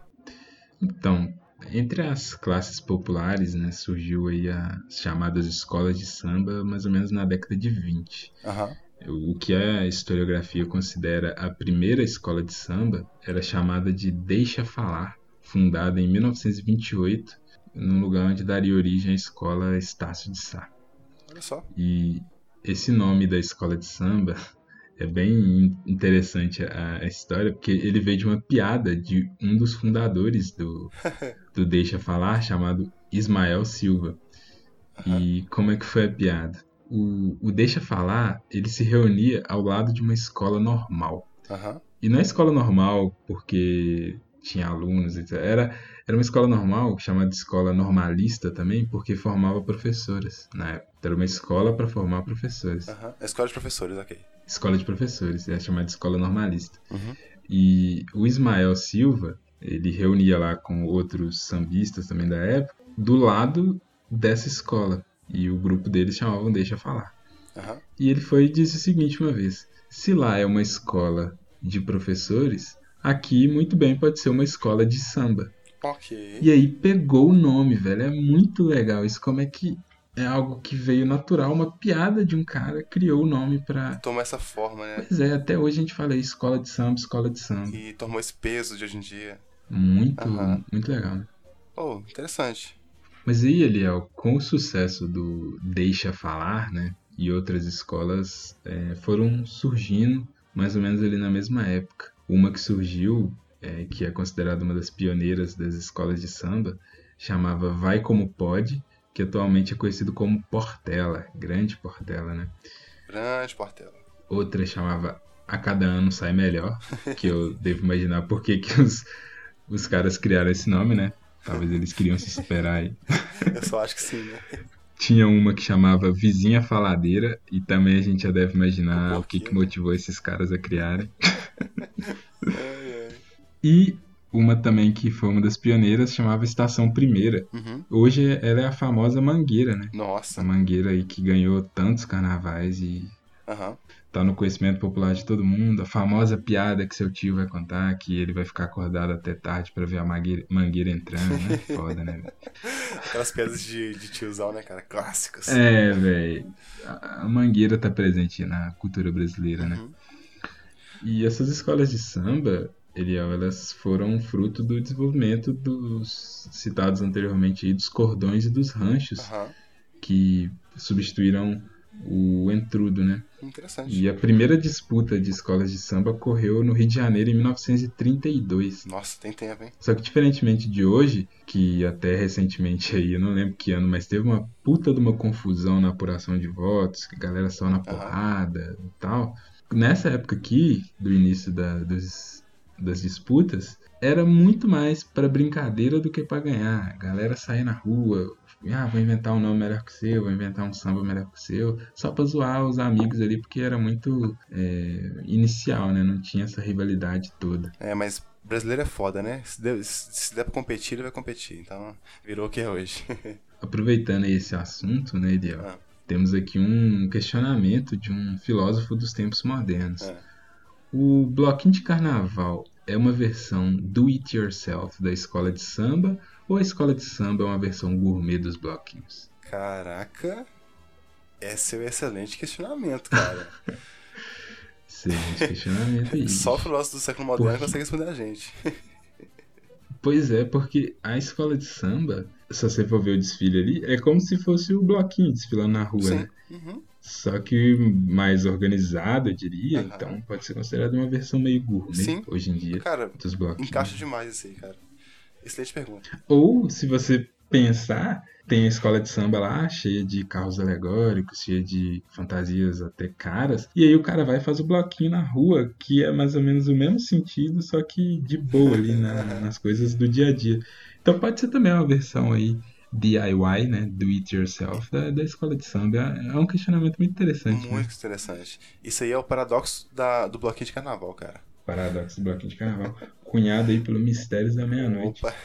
Então, entre as classes populares, né, surgiu aí as chamadas escolas de samba, mais ou menos na década de vinte. Aham, O que a historiografia considera a primeira escola de samba era chamada de Deixa Falar, fundada em mil novecentos e vinte e oito, num lugar onde daria origem à escola Estácio de Sá. olha só. E esse nome da escola de samba é bem interessante a, a história, porque ele veio de uma piada de um dos fundadores do, do Deixa Falar, chamado Ismael Silva. Aham, E como é que foi a piada? O, o Deixa Falar, ele se reunia ao lado de uma escola normal. aham, E não é escola normal porque tinha alunos, etcétera. Era, era uma escola normal, chamada de escola normalista também, porque formava professoras na época. Era uma escola para formar professores. aham. Escola de professores, ok. Escola de professores, é chamada de escola normalista. Uhum, E o Ismael Silva, ele reunia lá com outros sambistas também da época, do lado dessa escola. E o grupo deles chamavam Deixa Falar. aham. E ele foi e disse o seguinte uma vez: se lá é uma escola de professores, aqui muito bem pode ser uma escola de samba. Ok. E aí pegou o nome, velho. É muito legal isso. Como é que é algo que veio natural, uma piada de um cara criou o nome pra. Toma essa forma, né? Pois é, até hoje a gente fala aí, escola de samba, escola de samba. E tomou esse peso de hoje em dia. Muito, Aham. muito legal, né? Oh, interessante. Mas aí, Eliel, com o sucesso do Deixa Falar, né, e outras escolas é, foram surgindo mais ou menos ali na mesma época. Uma que surgiu, é, que é considerada uma das pioneiras das escolas de samba, chamava Vai Como Pode, que atualmente é conhecido como Portela, Grande Portela, né? Grande Portela. Outra chamava A Cada Ano Sai Melhor, que eu devo imaginar por que que os, os caras criaram esse nome, né? Talvez eles queriam se esperar aí. Eu só acho que sim, né? Tinha uma que chamava Vizinha Faladeira, e também a gente já deve imaginar O o que, porquê, que né? motivou esses caras a criarem. Ai, ai. E uma também que foi uma das pioneiras chamava Estação Primeira. Uhum. Hoje ela é a famosa Mangueira, né? A Nossa. Mangueira aí que ganhou tantos carnavais e Aham. tá no conhecimento popular de todo mundo. A famosa piada que seu tio vai contar, que ele vai ficar acordado até tarde pra ver a mangueira, mangueira entrando, né? Foda, né, velho? Aquelas piadas de, de tiozão, né, cara? Clássicas. É, velho. A a mangueira tá presente na cultura brasileira, né? Uhum. E essas escolas de samba, Eliel, elas foram fruto do desenvolvimento dos citados anteriormente aí, dos cordões e dos ranchos, Aham. que substituíram o entrudo, né? Interessante. E a primeira disputa de escolas de samba ocorreu no Rio de Janeiro em mil novecentos e trinta e dois. Nossa, tem tempo, hein? Só que diferentemente de hoje, que até recentemente aí, eu não lembro que ano, mas teve uma puta de uma confusão na apuração de votos, que a galera saiu na porrada e tal. Nessa época aqui, do início da, dos, das disputas, era muito mais pra brincadeira do que pra ganhar. A galera saía na rua, ah, vou inventar um nome melhor que o seu, vou inventar um samba melhor que o seu, só pra zoar os amigos ali, porque era muito é, inicial, né? Não tinha essa rivalidade toda. É, mas Brasileiro é foda, né? Se der, se der pra competir, ele vai competir. Então, virou o que é hoje. Aproveitando aí esse assunto, né, Eliel? Ah. Temos aqui um questionamento de um filósofo dos tempos modernos. É. O bloquinho de carnaval é uma versão do it yourself da escola de samba ou a escola de samba é uma versão gourmet dos bloquinhos? Caraca, esse é um excelente questionamento, cara. Excelente questionamento aí. Só o filósofo do século moderno Por quê? consegue responder a gente. Pois é, porque a escola de samba, se você for ver o desfile ali, é como se fosse o bloquinho desfilando na rua, Sim. né? Uhum. Só que mais organizado, eu diria. Aham. Então pode ser considerado uma versão meio gourmet Sim. hoje em dia Cara, dos bloquinhos. encaixa demais isso aí, cara. Excelente pergunta. Ou, se você pensar, tem a escola de samba lá, cheia de carros alegóricos, cheia de fantasias até caras. E aí o cara vai e faz o bloquinho na rua, que é mais ou menos o mesmo sentido, só que de boa ali na- nas coisas do dia a dia. Então pode ser também uma versão aí D I Y, né? Do it yourself, da, da escola de samba. É é um questionamento muito interessante, né? Muito interessante. Isso aí é o paradoxo da, do bloquinho de carnaval, cara. Paradoxo do bloquinho de carnaval. Cunhado aí pelo Mistérios da Meia-Noite. Opa.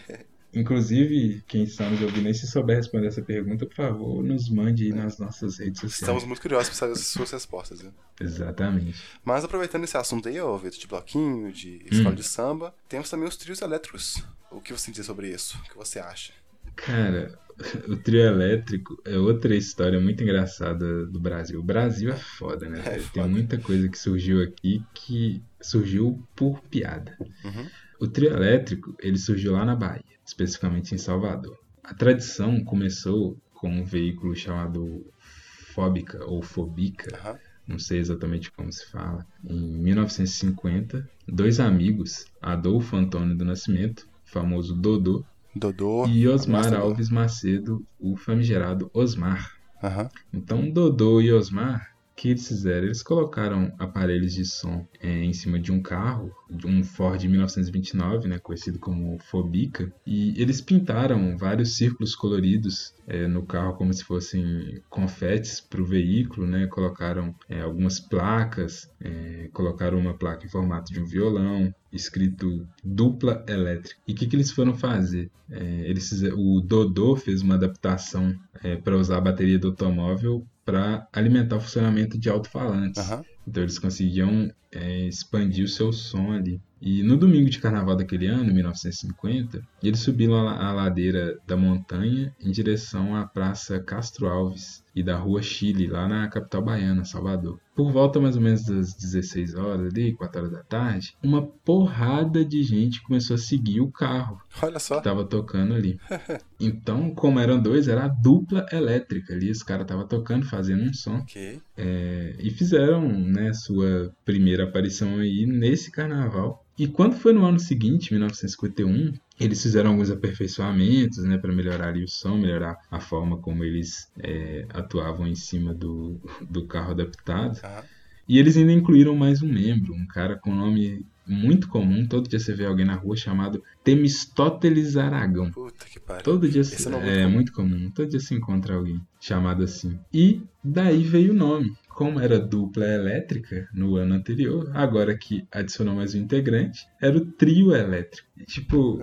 Inclusive, quem está nos ouvindo aí, se souber responder essa pergunta, por favor, nos mande aí nas nossas redes sociais. Estamos muito curiosos para saber as suas respostas, viu? Exatamente. Mas aproveitando esse assunto aí, ô Vitor, de bloquinho, de escola Hum. de samba, temos também os trios elétricos. O que você diz sobre isso? O que você acha? Cara, o trio elétrico é outra história muito engraçada do Brasil. O Brasil é foda, né? É velho? foda. Tem muita coisa que surgiu aqui que surgiu por piada. Uhum. O trio elétrico, ele surgiu lá na Bahia, especificamente em Salvador. A tradição começou com um veículo chamado Fóbica ou Fobica, Aham. não sei exatamente como se fala. Em mil novecentos e cinquenta, dois amigos, Adolfo Antônio do Nascimento, famoso Dodô, Dodô. e Osmar Abraço, Dodô. Alves Macedo, o famigerado Osmar. Aham. Então, Dodô e Osmar, o que eles fizeram? Eles colocaram aparelhos de som eh, em cima de um carro, de um Ford mil novecentos e vinte e nove, né, conhecido como Fobica, e eles pintaram vários círculos coloridos eh, no carro como se fossem confetes para o veículo, né? Colocaram eh, algumas placas, eh, colocaram uma placa em formato de um violão, escrito dupla elétrica. E o que, que eles foram fazer? Eh, eles fizeram, o Dodô fez uma adaptação para usar a bateria do automóvel para alimentar o funcionamento de alto-falantes. Aham. Então eles conseguiam é, expandir o seu som ali. E no domingo de carnaval daquele ano, mil novecentos e cinquenta, eles subiram a, la- a ladeira da montanha em direção à Praça Castro Alves e da Rua Chile, lá na capital baiana, Salvador. Por volta mais ou menos das dezesseis horas ali, quatro horas da tarde, uma porrada de gente começou a seguir o carro Olha só. que tava tocando ali. Então, como eram dois, era a dupla elétrica ali. Os caras estavam tocando, fazendo um som. Ok. É, e fizeram, né, sua primeira aparição aí nesse carnaval. E quando foi no ano seguinte, mil novecentos e cinquenta e um, eles fizeram alguns aperfeiçoamentos, né, para melhorar ali o som, melhorar a forma como eles é, atuavam em cima do, do carro adaptado. Aham. E eles ainda incluíram mais um membro, um cara com nome muito comum. Todo dia você vê alguém na rua chamado Temestóteles Aragão. Puta que pariu. Todo dia Esse se- nome é é muito comum. Todo dia se encontra alguém chamado assim. E daí veio o nome. Como era dupla elétrica no ano anterior, agora que adicionou mais um integrante, era o trio elétrico. E, tipo,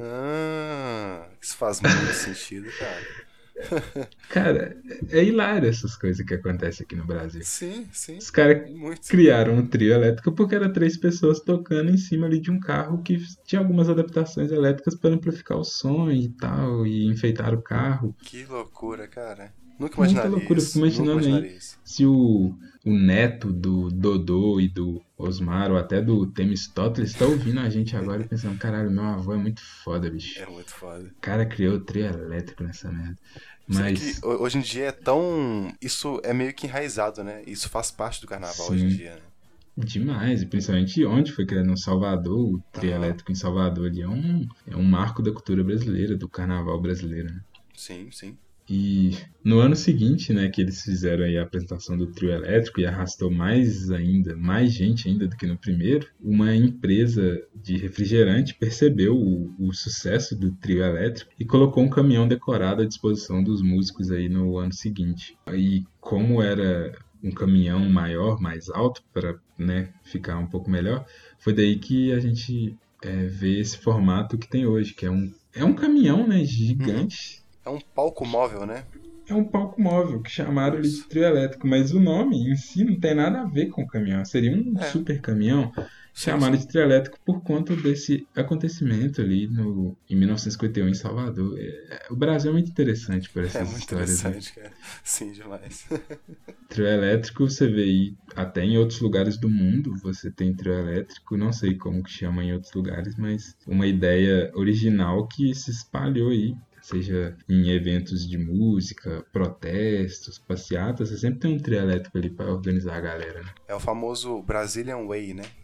Ah, isso faz muito sentido, cara. cara, é hilário essas coisas que acontecem aqui no Brasil. Sim, sim. Os caras Muito. criaram um trio elétrico porque era três pessoas tocando em cima ali de um carro que tinha algumas adaptações elétricas para amplificar o som e tal, e enfeitar o carro. Que loucura, cara. Nunca Muita imaginaria loucura, isso. fico imaginando Nunca aí. imaginaria isso. Se o, o neto do Dodô e do Osmar, ou até do Temestóteles, está ouvindo a gente agora e pensando, caralho, meu avô é muito foda, bicho. É muito foda. O cara criou o trio elétrico nessa merda. Será Mas, que ho- hoje em dia é tão... Isso é meio que enraizado, né? Isso faz parte do carnaval Sim. hoje em dia, né? demais, e principalmente onde foi criado no Salvador, o trio Aham. elétrico em Salvador ali é um, é um marco da cultura brasileira, do carnaval brasileiro, né? Sim, sim. E no ano seguinte, né, que eles fizeram aí a apresentação do trio elétrico e arrastou mais ainda, mais gente ainda do que no primeiro, uma empresa de refrigerante percebeu o, o sucesso do trio elétrico e colocou um caminhão decorado à disposição dos músicos aí no ano seguinte. E como era um caminhão maior, mais alto, para, né, ficar um pouco melhor, foi daí que a gente é, ver esse formato que tem hoje, que é um, é um caminhão, né, gigante. É um palco móvel, né? É um palco móvel, que chamaram ele de trio elétrico, mas o nome em si não tem nada a ver com o caminhão. Seria um É. super caminhão, Sim, chamaram sim. de trio elétrico por conta desse acontecimento ali no, em mil novecentos e cinquenta e um em Salvador. É, o Brasil é muito interessante por É essas muito histórias, né? interessante, cara. Sim, demais. Trio elétrico você vê aí até em outros lugares do mundo, você tem trio elétrico, não sei como que chama em outros lugares, mas uma ideia original que se espalhou aí, seja em eventos de música, protestos, passeatas, você sempre tem um trio elétrico ali para organizar a galera, né? É o famoso Brazilian Way, né?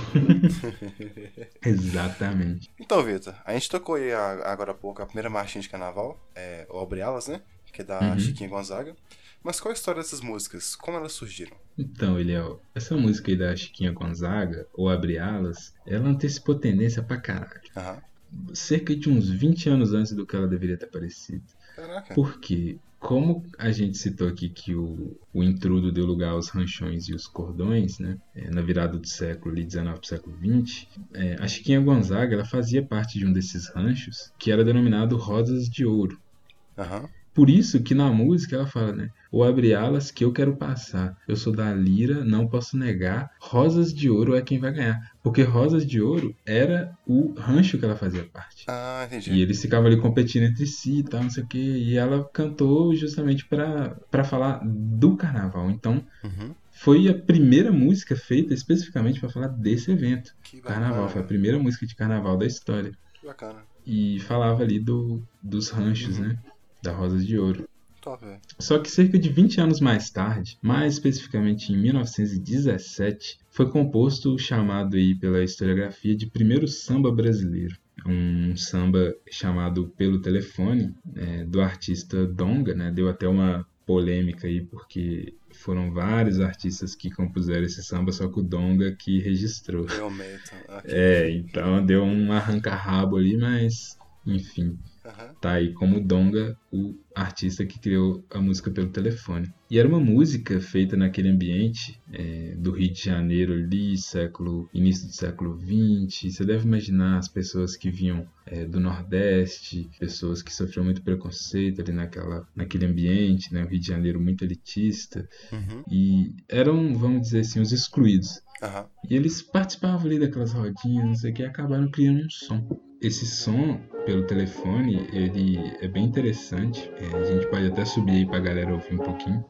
Exatamente. Então, Vitor, a gente tocou aí a- agora há pouco a primeira marchinha de carnaval, é, o Abre Alas, né? Que é da Uhum. Chiquinha Gonzaga. Mas qual a história dessas músicas? Como elas surgiram? Então, Eliel, essa música aí da Chiquinha Gonzaga, ou Abre Alas, ela antecipou tendência pra caralho. Aham. Cerca de uns vinte anos antes do que ela deveria ter aparecido. Caraca. Porque, como a gente citou aqui que o, o intrudo deu lugar aos ranchões e os cordões, né, é, na virada do século dezenove para o século vinte, é, a Chiquinha Gonzaga ela fazia parte de um desses ranchos que era denominado Rosas de Ouro. Aham. Por isso que na música ela fala, né? Ou abre alas que eu quero passar. Eu sou da lira, não posso negar. Rosas de Ouro é quem vai ganhar. Porque Rosas de Ouro era o rancho que ela fazia parte. Ah, entendi. E eles ficavam ali competindo entre si e tal, não sei o quê. E ela cantou justamente pra, pra falar do carnaval. Então, Uhum. foi a primeira música feita especificamente pra falar desse evento. Que Carnaval, bacana. foi a primeira música de carnaval da história. Que bacana. E falava ali do, dos ranchos, Uhum. né? Da Rosas de Ouro. Top, velho. Só que cerca de vinte anos mais tarde, mais especificamente em mil novecentos e dezessete, foi composto o chamado aí pela historiografia de primeiro samba brasileiro. Um samba chamado Pelo Telefone, né, do artista Donga, né? Deu até uma polêmica aí, porque foram vários artistas que compuseram esse samba, só que o Donga que registrou. Eu meto. Ok. É, então deu um arranca-rabo ali, mas enfim. Aham. Tá aí como Donga, o artista que criou a música Pelo Telefone. E era uma música feita naquele ambiente é, do Rio de Janeiro ali, século, início do século vinte. Você deve imaginar as pessoas que vinham é, do Nordeste, pessoas que sofriam muito preconceito ali naquela, naquele ambiente, né? O Rio de Janeiro muito elitista. Uhum. E eram, vamos dizer assim, os excluídos. Aham. E eles participavam ali daquelas rodinhas, não sei o que, e acabaram criando um som. Esse som, Pelo Telefone, ele é bem interessante. É, a gente pode até subir aí pra galera ouvir um pouquinho.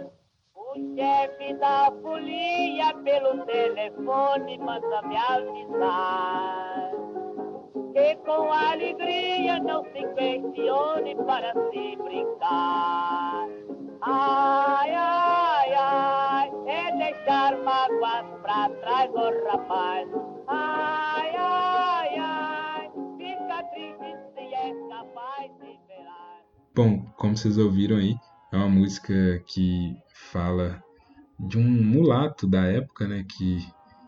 O chefe da folia pelo telefone manda me avisar que com alegria não se questione para se brincar. Ai, ai, ai, é deixar mágoas pra trás, ô rapaz. Ai, ai, ai, fica triste se é capaz de verar. Bom, como vocês ouviram aí, é uma música que fala de um mulato da época, né, que,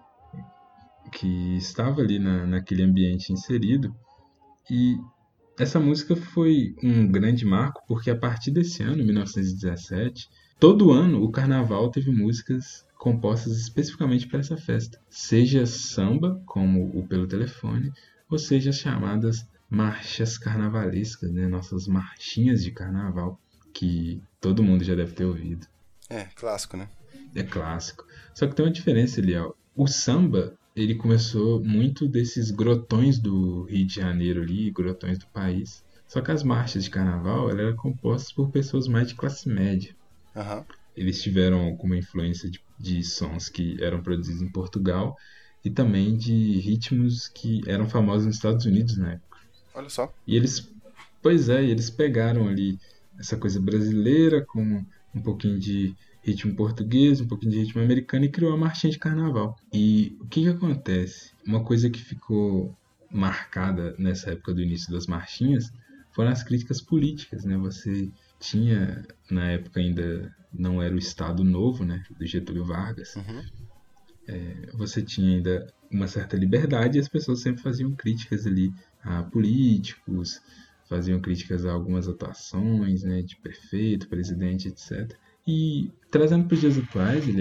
que estava ali na, naquele ambiente inserido. E essa música foi um grande marco, porque a partir desse ano, mil novecentos e dezessete, todo ano o carnaval teve músicas compostas especificamente para essa festa. Seja samba, como o Pelo Telefone, ou seja as chamadas marchas carnavalescas, né? Nossas marchinhas de carnaval, que todo mundo já deve ter ouvido. É, clássico, né? É clássico. Só que tem uma diferença, Eliel. O samba, ele começou muito desses grotões do Rio de Janeiro ali, grotões do país. Só que as marchas de carnaval, elas eram compostas por pessoas mais de classe média. Aham. Eles tiveram alguma influência de, de sons que eram produzidos em Portugal e também de ritmos que eram famosos nos Estados Unidos na época. Olha só. E eles, pois é, eles pegaram ali essa coisa brasileira com um pouquinho de ritmo português, um pouquinho de ritmo americano e criou a marchinha de carnaval. E o que que acontece? Uma coisa que ficou marcada nessa época do início das marchinhas foram as críticas políticas, né? Você tinha, na época ainda não era o Estado Novo, né, do Getúlio Vargas, Uhum. é, você tinha ainda uma certa liberdade e as pessoas sempre faziam críticas ali a políticos, faziam críticas a algumas atuações, né, de prefeito, presidente, etcétera. E trazendo para os dias atuais, Eliel,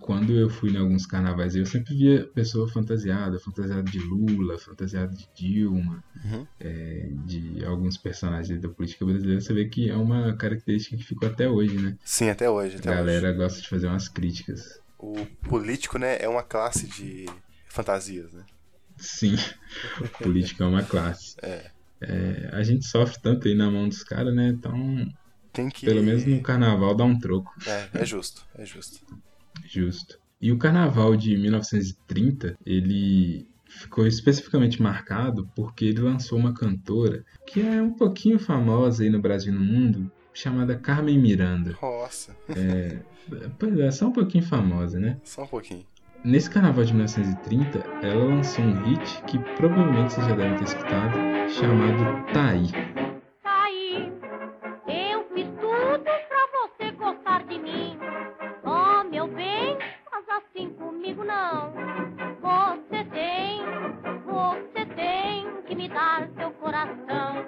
quando eu fui em alguns carnavais, eu sempre via pessoa fantasiada, fantasiada de Lula, fantasiada de Dilma, Uhum. é, de alguns personagens da política brasileira. Você vê que é uma característica que ficou até hoje, né? Sim, até hoje, A até hoje. galera gosta de fazer umas críticas. O político, né, é uma classe de fantasias, né? Sim, política é uma classe. É. É, a gente sofre tanto aí na mão dos caras, né? Então, Tem que... pelo menos no carnaval dá um troco. É, é justo, é justo. Justo. E o carnaval de mil novecentos e trinta, ele ficou especificamente marcado porque ele lançou uma cantora que é um pouquinho famosa aí no Brasil e no mundo, chamada Carmen Miranda. Nossa, Pois é, só um pouquinho famosa, né? só um pouquinho. Nesse carnaval de mil novecentos e trinta, ela lançou um hit que provavelmente vocês já devem ter escutado, chamado Tá Aí. Tá aí, eu fiz tudo pra você gostar de mim. Oh, meu bem, faz assim comigo não. Você tem, você tem que me dar seu coração.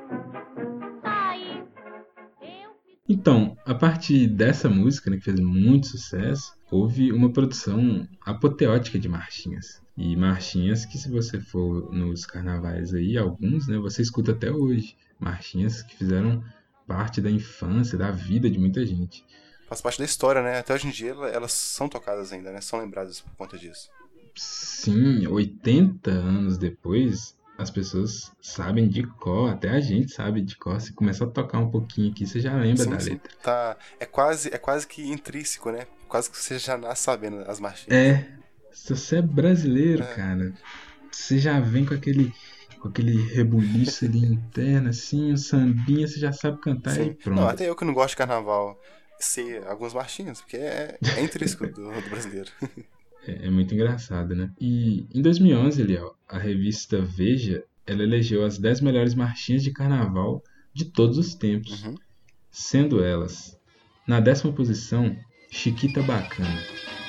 Tá aí, eu fiz... Então, a partir dessa música, né, que fez muito sucesso, houve uma produção apoteótica de marchinhas. E marchinhas que, se você for nos carnavais aí, alguns, né, você escuta até hoje. Marchinhas que fizeram parte da infância, da vida de muita gente. Faz parte da história, né? Até hoje em dia ela- elas são tocadas ainda, né? São lembradas por conta disso. Sim, oitenta anos depois, as pessoas sabem de cor, até a gente sabe de cor. Se começar a tocar um pouquinho aqui, você já lembra Sim, da sim. letra. Tá, é quase, é quase que intrínseco, né? Quase que você já nasce sabendo as marchinhas. É, se você é brasileiro, É. cara, você já vem com aquele, com aquele rebuliço ali interno, assim, um sambinha, você já sabe cantar e Sim. pronto. Não, até eu que não gosto de carnaval sei algumas marchinhas, porque é, é intrínseco do, do brasileiro. É, é muito engraçado, né? E em dois mil e onze, ali, ó, a revista Veja, ela elegeu as dez melhores marchinhas de carnaval de todos os tempos, Uhum. sendo elas, na décima posição, Chiquita Bacana.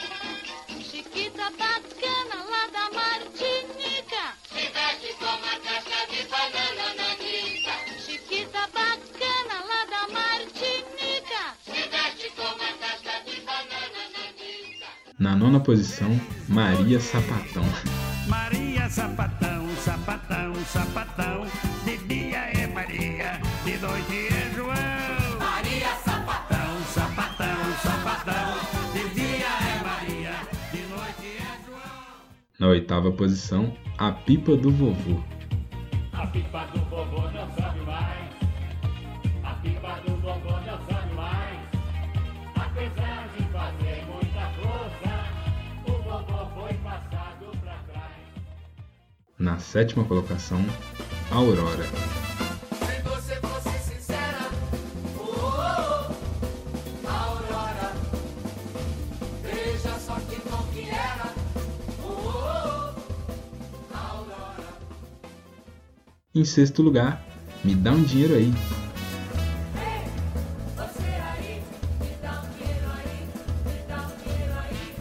Chiquita bacana lá da Martinica. Se veste com uma caixa de banana nanica. Chiquita bacana lá da Martinica. Se veste com uma caixa de banana nanica. Na nona posição, Maria Sapatão. Maria Sapatão, sapatão, sapatão. De dia é Maria, de noite é João. Maria Sapatão, sapatão, sapatão. De dia é Maria, de noite é João. Na oitava posição, A Pipa do Vovô. A pipa do vovô não sabe mais. A pipa do vovô não sabe mais. Apesar de fazer muita força, o vovô foi passado pra trás. Na sétima colocação, Aurora. Se você fosse sincera, oh, oh, oh, Aurora, veja só que bom que era, oh, oh, oh, Aurora. Em sexto lugar, Me Dá um Dinheiro Aí. Ei, você aí, me dá um dinheiro aí, me dá um dinheiro aí.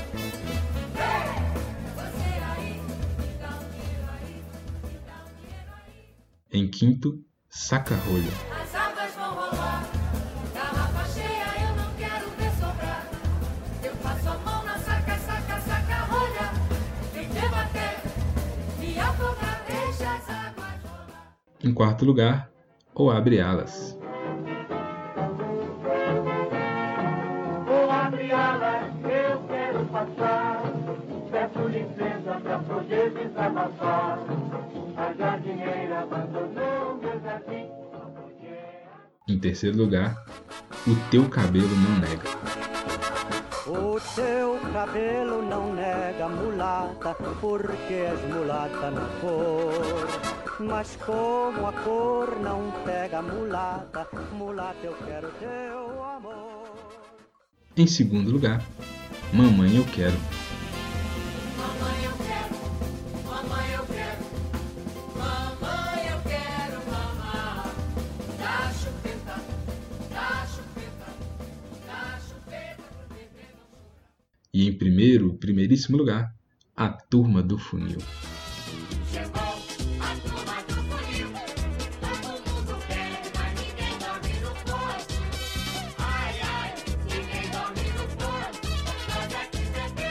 Ei, você aí, me dá um dinheiro aí, me dá um dinheiro aí. Em quinto, Saca-Rolha. As águas vão rolar, garrafa cheia eu não quero ver sobrar. Eu passo a mão na saca, saca, saca, rolha. Vem debater, me afogar, deixa as águas rolar. Em quarto lugar, O Abre Alas. Vou abrir alas, eu quero passar. Peço licença pra poder desabafar. A jardineira abandonou meu jardim. Não podia. Em terceiro lugar, O Teu Cabelo Não Nega. O teu cabelo não nega mulata, porque és mulata na cor. Mas como a cor não pega mulata, mulata eu quero teu amor. Em segundo lugar, Mamãe Eu Quero. Mamãe eu quero, mamãe eu quero, mamãe eu quero mamar. Dá chupeta, dá chupeta, dá chupeta pro bebê não chorar. E em primeiro, primeiríssimo lugar, A Turma do Funil. Chegou a turma do funil, todo mundo bebe, mas ninguém dorme no posto. Ai, ai, ninguém dorme no posto, nós aqui sempre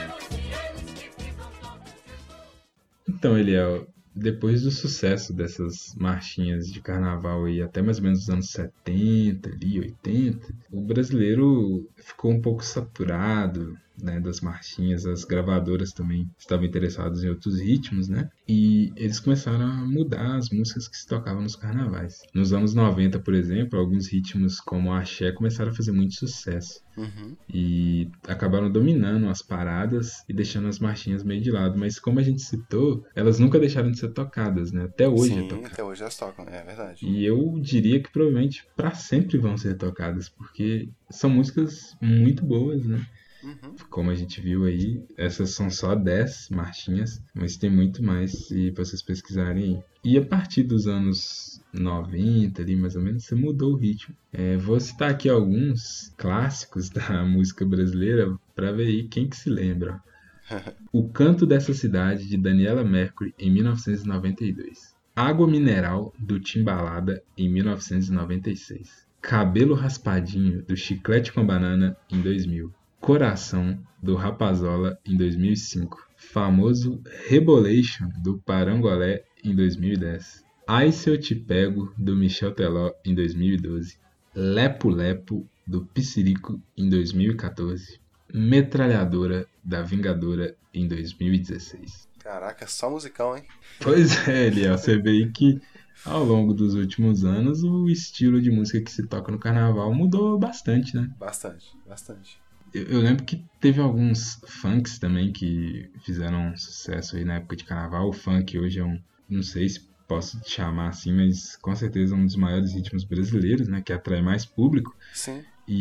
Então, Eliel, depois do sucesso dessas marchinhas de carnaval aí, até mais ou menos os anos setenta, ali, oitenta, o brasileiro ficou um pouco saturado, né, das marchinhas. As gravadoras também estavam interessadas em outros ritmos, né? E eles começaram a mudar as músicas que se tocavam nos carnavais. Nos anos noventa, por exemplo, alguns ritmos como o axé começaram a fazer muito sucesso. Uhum. E acabaram dominando as paradas e deixando as marchinhas meio de lado. Mas como a gente citou, elas nunca deixaram de ser tocadas, né? Até hoje é Sim, tocado. até hoje elas tocam, é verdade. E eu diria que provavelmente para sempre vão ser tocadas, porque são músicas muito boas, né? Uhum. Como a gente viu aí, essas são só dez marchinhas, mas tem muito mais se vocês pesquisarem aí. E a partir dos anos noventa, ali mais ou menos, você mudou o ritmo. É, vou citar aqui alguns clássicos da música brasileira para ver aí quem que se lembra. O Canto dessa Cidade, de Daniela Mercury, em mil novecentos e noventa e dois. Água Mineral, do Timbalada, em mil novecentos e noventa e seis. Cabelo Raspadinho, do Chiclete com Banana, em dois mil. Coração, do Rapazola, em dois mil e cinco. Famoso Rebolation, do Parangolé, em dois mil e dez. Ai Se Eu Te Pego, do Michel Teló, em dois mil e doze. Lepo Lepo, do Pissirico, em dois mil e quatorze. Metralhadora, da Vingadora, em dois mil e dezesseis. Caraca, só musicão, hein? Pois é, Eliel, você vê aí que ao longo dos últimos anos o estilo de música que se toca no carnaval mudou bastante, né? Bastante, bastante. Eu, eu lembro que teve alguns funks também que fizeram sucesso aí na época de carnaval. O funk hoje é um, não sei se posso te chamar assim, mas com certeza é um dos maiores ritmos brasileiros, né? Que atrai mais público. Sim.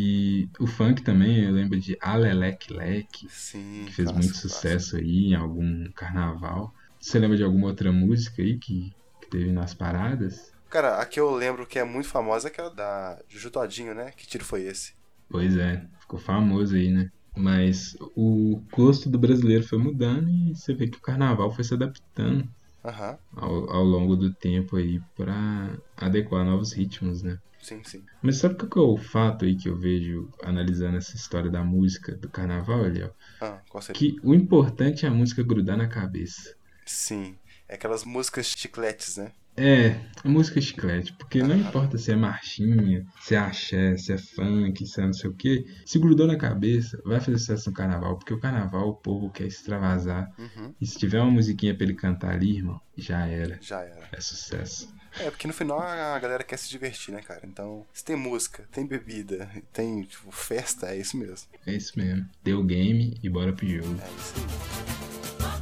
E o funk também, eu lembro de Alelec Leque, Sim, que fez clássico, muito sucesso aí em algum carnaval. Você lembra de alguma outra música aí que, que teve nas paradas? Cara, a que eu lembro que é muito famosa é aquela da Juju Todinho, né? Que tiro foi esse? Pois é, ficou famoso aí, né? Mas o gosto do brasileiro foi mudando e você vê que o carnaval foi se adaptando Aham, ao, ao longo do tempo aí pra adequar novos ritmos, né? sim, sim. Mas sabe qual que é o fato aí que eu vejo analisando essa história da música do carnaval, Eliel? Ah, qual seria? Que o importante é a música grudar na cabeça. Sim, é aquelas músicas chicletes, né? É, a música chiclete, porque não importa se é marchinha, se é axé, se é funk, se é não sei o que, se grudou na cabeça, vai fazer sucesso no carnaval, porque o carnaval o povo quer extravasar. Uhum, E se tiver uma musiquinha pra ele cantar ali, irmão, já era, já era. é sucesso. É, porque no final a galera quer se divertir, né, cara? Então, se tem música, tem bebida, tem, tipo, festa, é isso mesmo. É isso mesmo, deu game e bora pro jogo. É isso aí.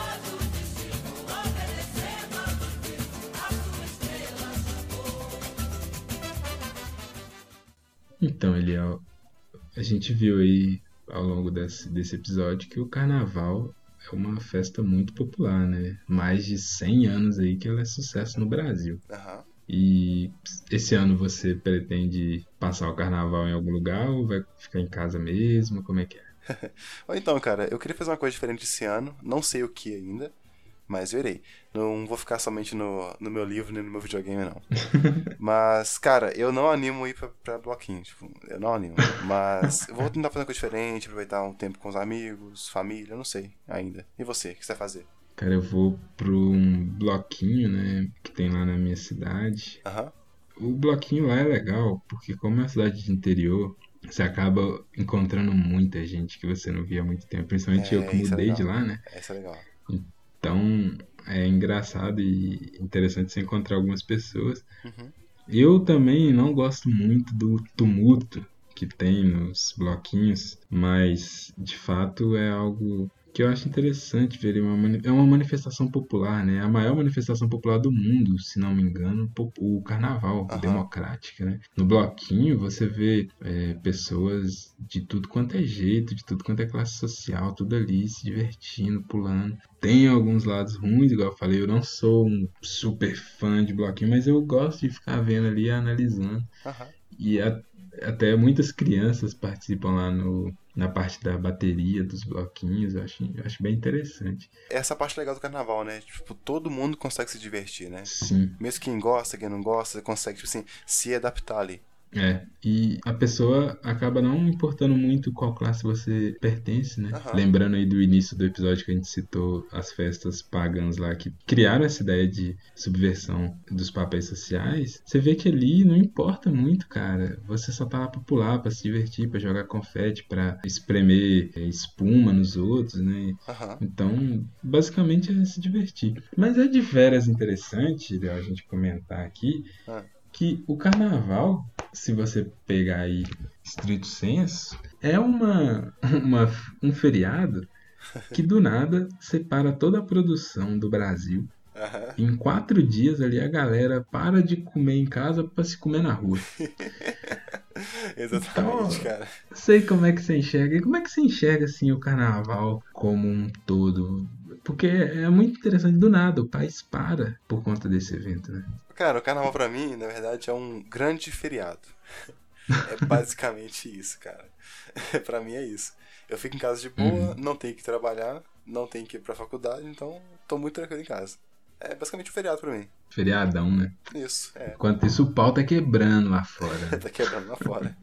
Então, Eliel, a gente viu aí ao longo desse, desse episódio que o carnaval é uma festa muito popular, né? Mais de cem anos aí que ela é sucesso no Brasil. Aham. E esse ano você pretende passar o carnaval em algum lugar ou vai ficar em casa mesmo? Como é que é? Ou então, cara, eu queria fazer uma coisa diferente esse ano, não sei o que ainda, mas eu irei. Não vou ficar somente no, no meu livro nem no meu videogame, não. Mas, cara, eu não animo ir pra, pra bloquinho, tipo, eu não animo. Mas eu vou tentar fazer uma coisa diferente, aproveitar um tempo com os amigos, família, eu não sei ainda. E você, o que você vai fazer? Cara, eu vou pro um bloquinho, né, que tem lá na minha cidade. Aham, O bloquinho lá é legal, porque como é uma cidade de interior, você acaba encontrando muita gente que você não via há muito tempo. Principalmente É, eu que isso é mudei legal. de lá, né? essa é legal. Então é engraçado e interessante você encontrar algumas pessoas. Uhum. Eu também não gosto muito do tumulto que tem nos bloquinhos, mas de fato é algo que eu acho interessante ver. Uma mani- é uma manifestação popular, né? A maior manifestação popular do mundo, se não me engano, po- o carnaval, Aham. democrática, né? No bloquinho você vê é, pessoas de tudo quanto é jeito, de tudo quanto é classe social, tudo ali se divertindo, pulando. Tem alguns lados ruins, igual eu falei, eu não sou um super fã de bloquinho, mas eu gosto de ficar vendo ali e analisando. Aham. E a- até muitas crianças participam lá no, na parte da bateria dos bloquinhos, eu acho, eu acho bem interessante. Essa parte legal do carnaval, né? Tipo, todo mundo consegue se divertir, né? Sim, Mesmo quem gosta, quem não gosta, consegue, tipo assim, se adaptar ali. É, e a pessoa acaba não importando muito qual classe você pertence, né? Aham. Lembrando aí do início do episódio que a gente citou as festas pagãs lá que criaram essa ideia de subversão dos papéis sociais, você vê que ali não importa muito, cara. Você só tá lá pra pular, pra se divertir, pra jogar confete, pra espremer é, espuma nos outros, né? Aham. Então, basicamente é se divertir. Mas é de veras interessante, Léo, a gente comentar aqui Ah. que o carnaval, se você pegar aí estrito senso, é uma, uma, um feriado que do nada separa toda a produção do Brasil. Aham. Em quatro dias ali a galera para de comer em casa para se comer na rua. Exatamente, Então, cara. sei como é que você enxerga. E como é que você enxerga assim o carnaval como um todo? Porque é muito interessante, do nada o país para por conta desse evento, né? Cara, o carnaval pra mim, na verdade, é um grande feriado. É basicamente isso, cara. Pra mim é isso. Eu fico em casa de boa, não tenho que trabalhar, não tenho que ir pra faculdade, então tô muito tranquilo em casa. É basicamente um feriado pra mim. Feriadão, né? Isso, é. Enquanto isso, o pau tá quebrando lá fora. Tá quebrando lá fora.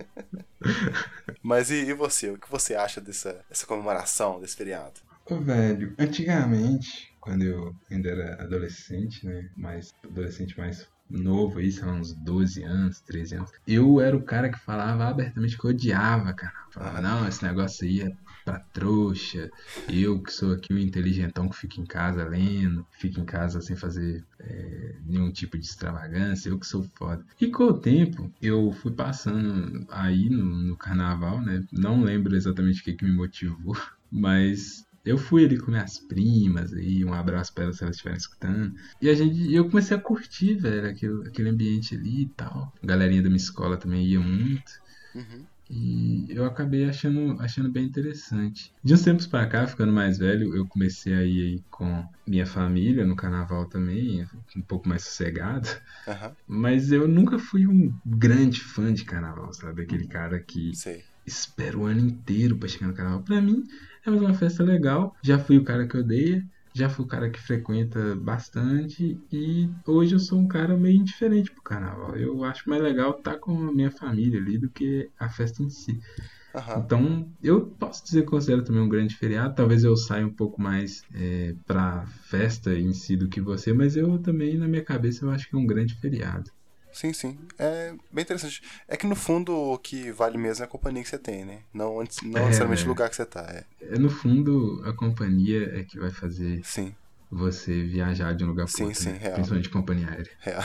Mas e, e você? O que você acha dessa, dessa comemoração, desse feriado? Ô, velho, antigamente, quando eu ainda era adolescente, né? Mais adolescente mais novo aí, sei lá, uns doze anos, treze anos, eu era o cara que falava abertamente que eu odiava, cara. Falava, não, esse negócio aí é pra trouxa. Eu que sou aqui o inteligentão que fica em casa lendo, fica em casa sem fazer é, nenhum tipo de extravagância, eu que sou foda. E com o tempo, eu fui passando aí no, no carnaval, né? Não lembro exatamente o que, que me motivou, mas eu fui ali com minhas primas aí, um abraço pra elas se elas estiverem escutando. E a gente, eu comecei a curtir, velho, aquele, aquele ambiente ali e tal. A galerinha da minha escola também ia muito. Uhum. E eu acabei achando, achando bem interessante. De uns tempos pra cá, ficando mais velho, eu comecei a ir aí com minha família no carnaval também, um pouco mais sossegado. Aham. Mas eu nunca fui um grande fã de carnaval, sabe? Aquele cara que Sei. espera o ano inteiro pra chegar no carnaval. Pra mim, é mais uma festa legal. Já fui o cara que odeia, já fui o cara que frequenta bastante. E hoje eu sou um cara meio indiferente pro carnaval. Eu acho mais legal estar com a minha família ali do que a festa em si. Aham. Então, eu posso dizer que considero também um grande feriado. Talvez eu saia um pouco mais é, pra festa em si do que você, mas eu também, na minha cabeça, eu acho que é um grande feriado. Sim, sim. É bem interessante. É que no fundo o que vale mesmo é a companhia que você tem, né? Não, antes- não É, necessariamente o é. lugar que você tá. É. É, no fundo, a companhia é que vai fazer Sim. você viajar de um lugar pro Sim, outro, sim, né? real. Principalmente companhia aérea. Real.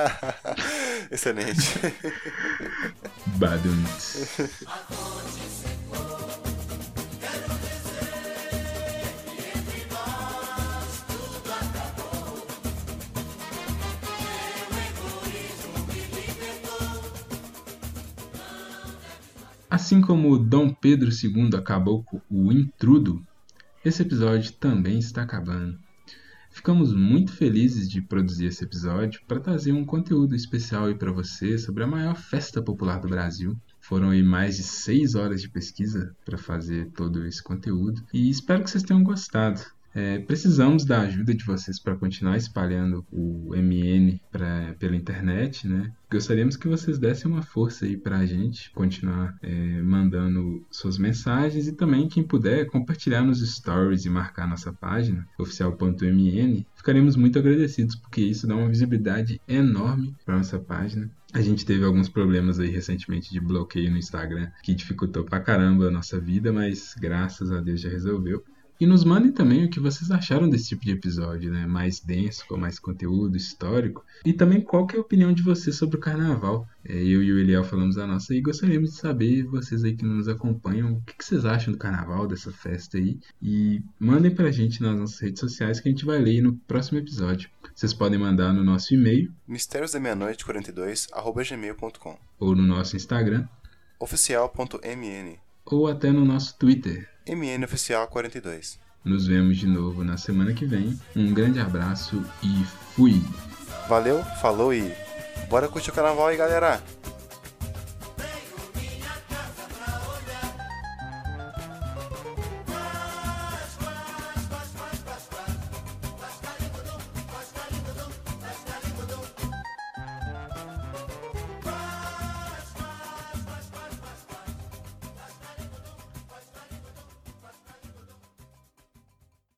Excelente. Baduntz. Assim como Dom Pedro segundo acabou com o intrudo, esse episódio também está acabando. Ficamos muito felizes de produzir esse episódio para trazer um conteúdo especial aí para você sobre a maior festa popular do Brasil. Foram aí mais de seis horas de pesquisa para fazer todo esse conteúdo e espero que vocês tenham gostado. É, precisamos da ajuda de vocês para continuar espalhando o M N pra, pela internet, né? Gostaríamos que vocês dessem uma força aí pra gente, continuar é, mandando suas mensagens e também, quem puder, compartilhar nos stories e marcar nossa página, oficial ponto m n. Ficaremos muito agradecidos, porque isso dá uma visibilidade enorme para nossa página. A gente teve alguns problemas aí recentemente de bloqueio no Instagram, que dificultou pra caramba a nossa vida, mas graças a Deus já resolveu. E nos mandem também o que vocês acharam desse tipo de episódio, né? Mais denso, com mais conteúdo histórico. E também qual que é a opinião de vocês sobre o carnaval. É, eu e o Eliel falamos a nossa e gostaríamos de saber, vocês aí que nos acompanham, o que, que vocês acham do carnaval, dessa festa aí. E mandem pra gente nas nossas redes sociais que a gente vai ler no próximo episódio. Vocês podem mandar no nosso e-mail mistérios da meia-noite quarenta e dois arroba gmail ponto com ou no nosso Instagram oficial ponto m n ou até no nosso Twitter. M N Oficial quarenta e dois. Nos vemos de novo na semana que vem. Um grande abraço e fui! Valeu, falou e bora curtir o carnaval aí, galera!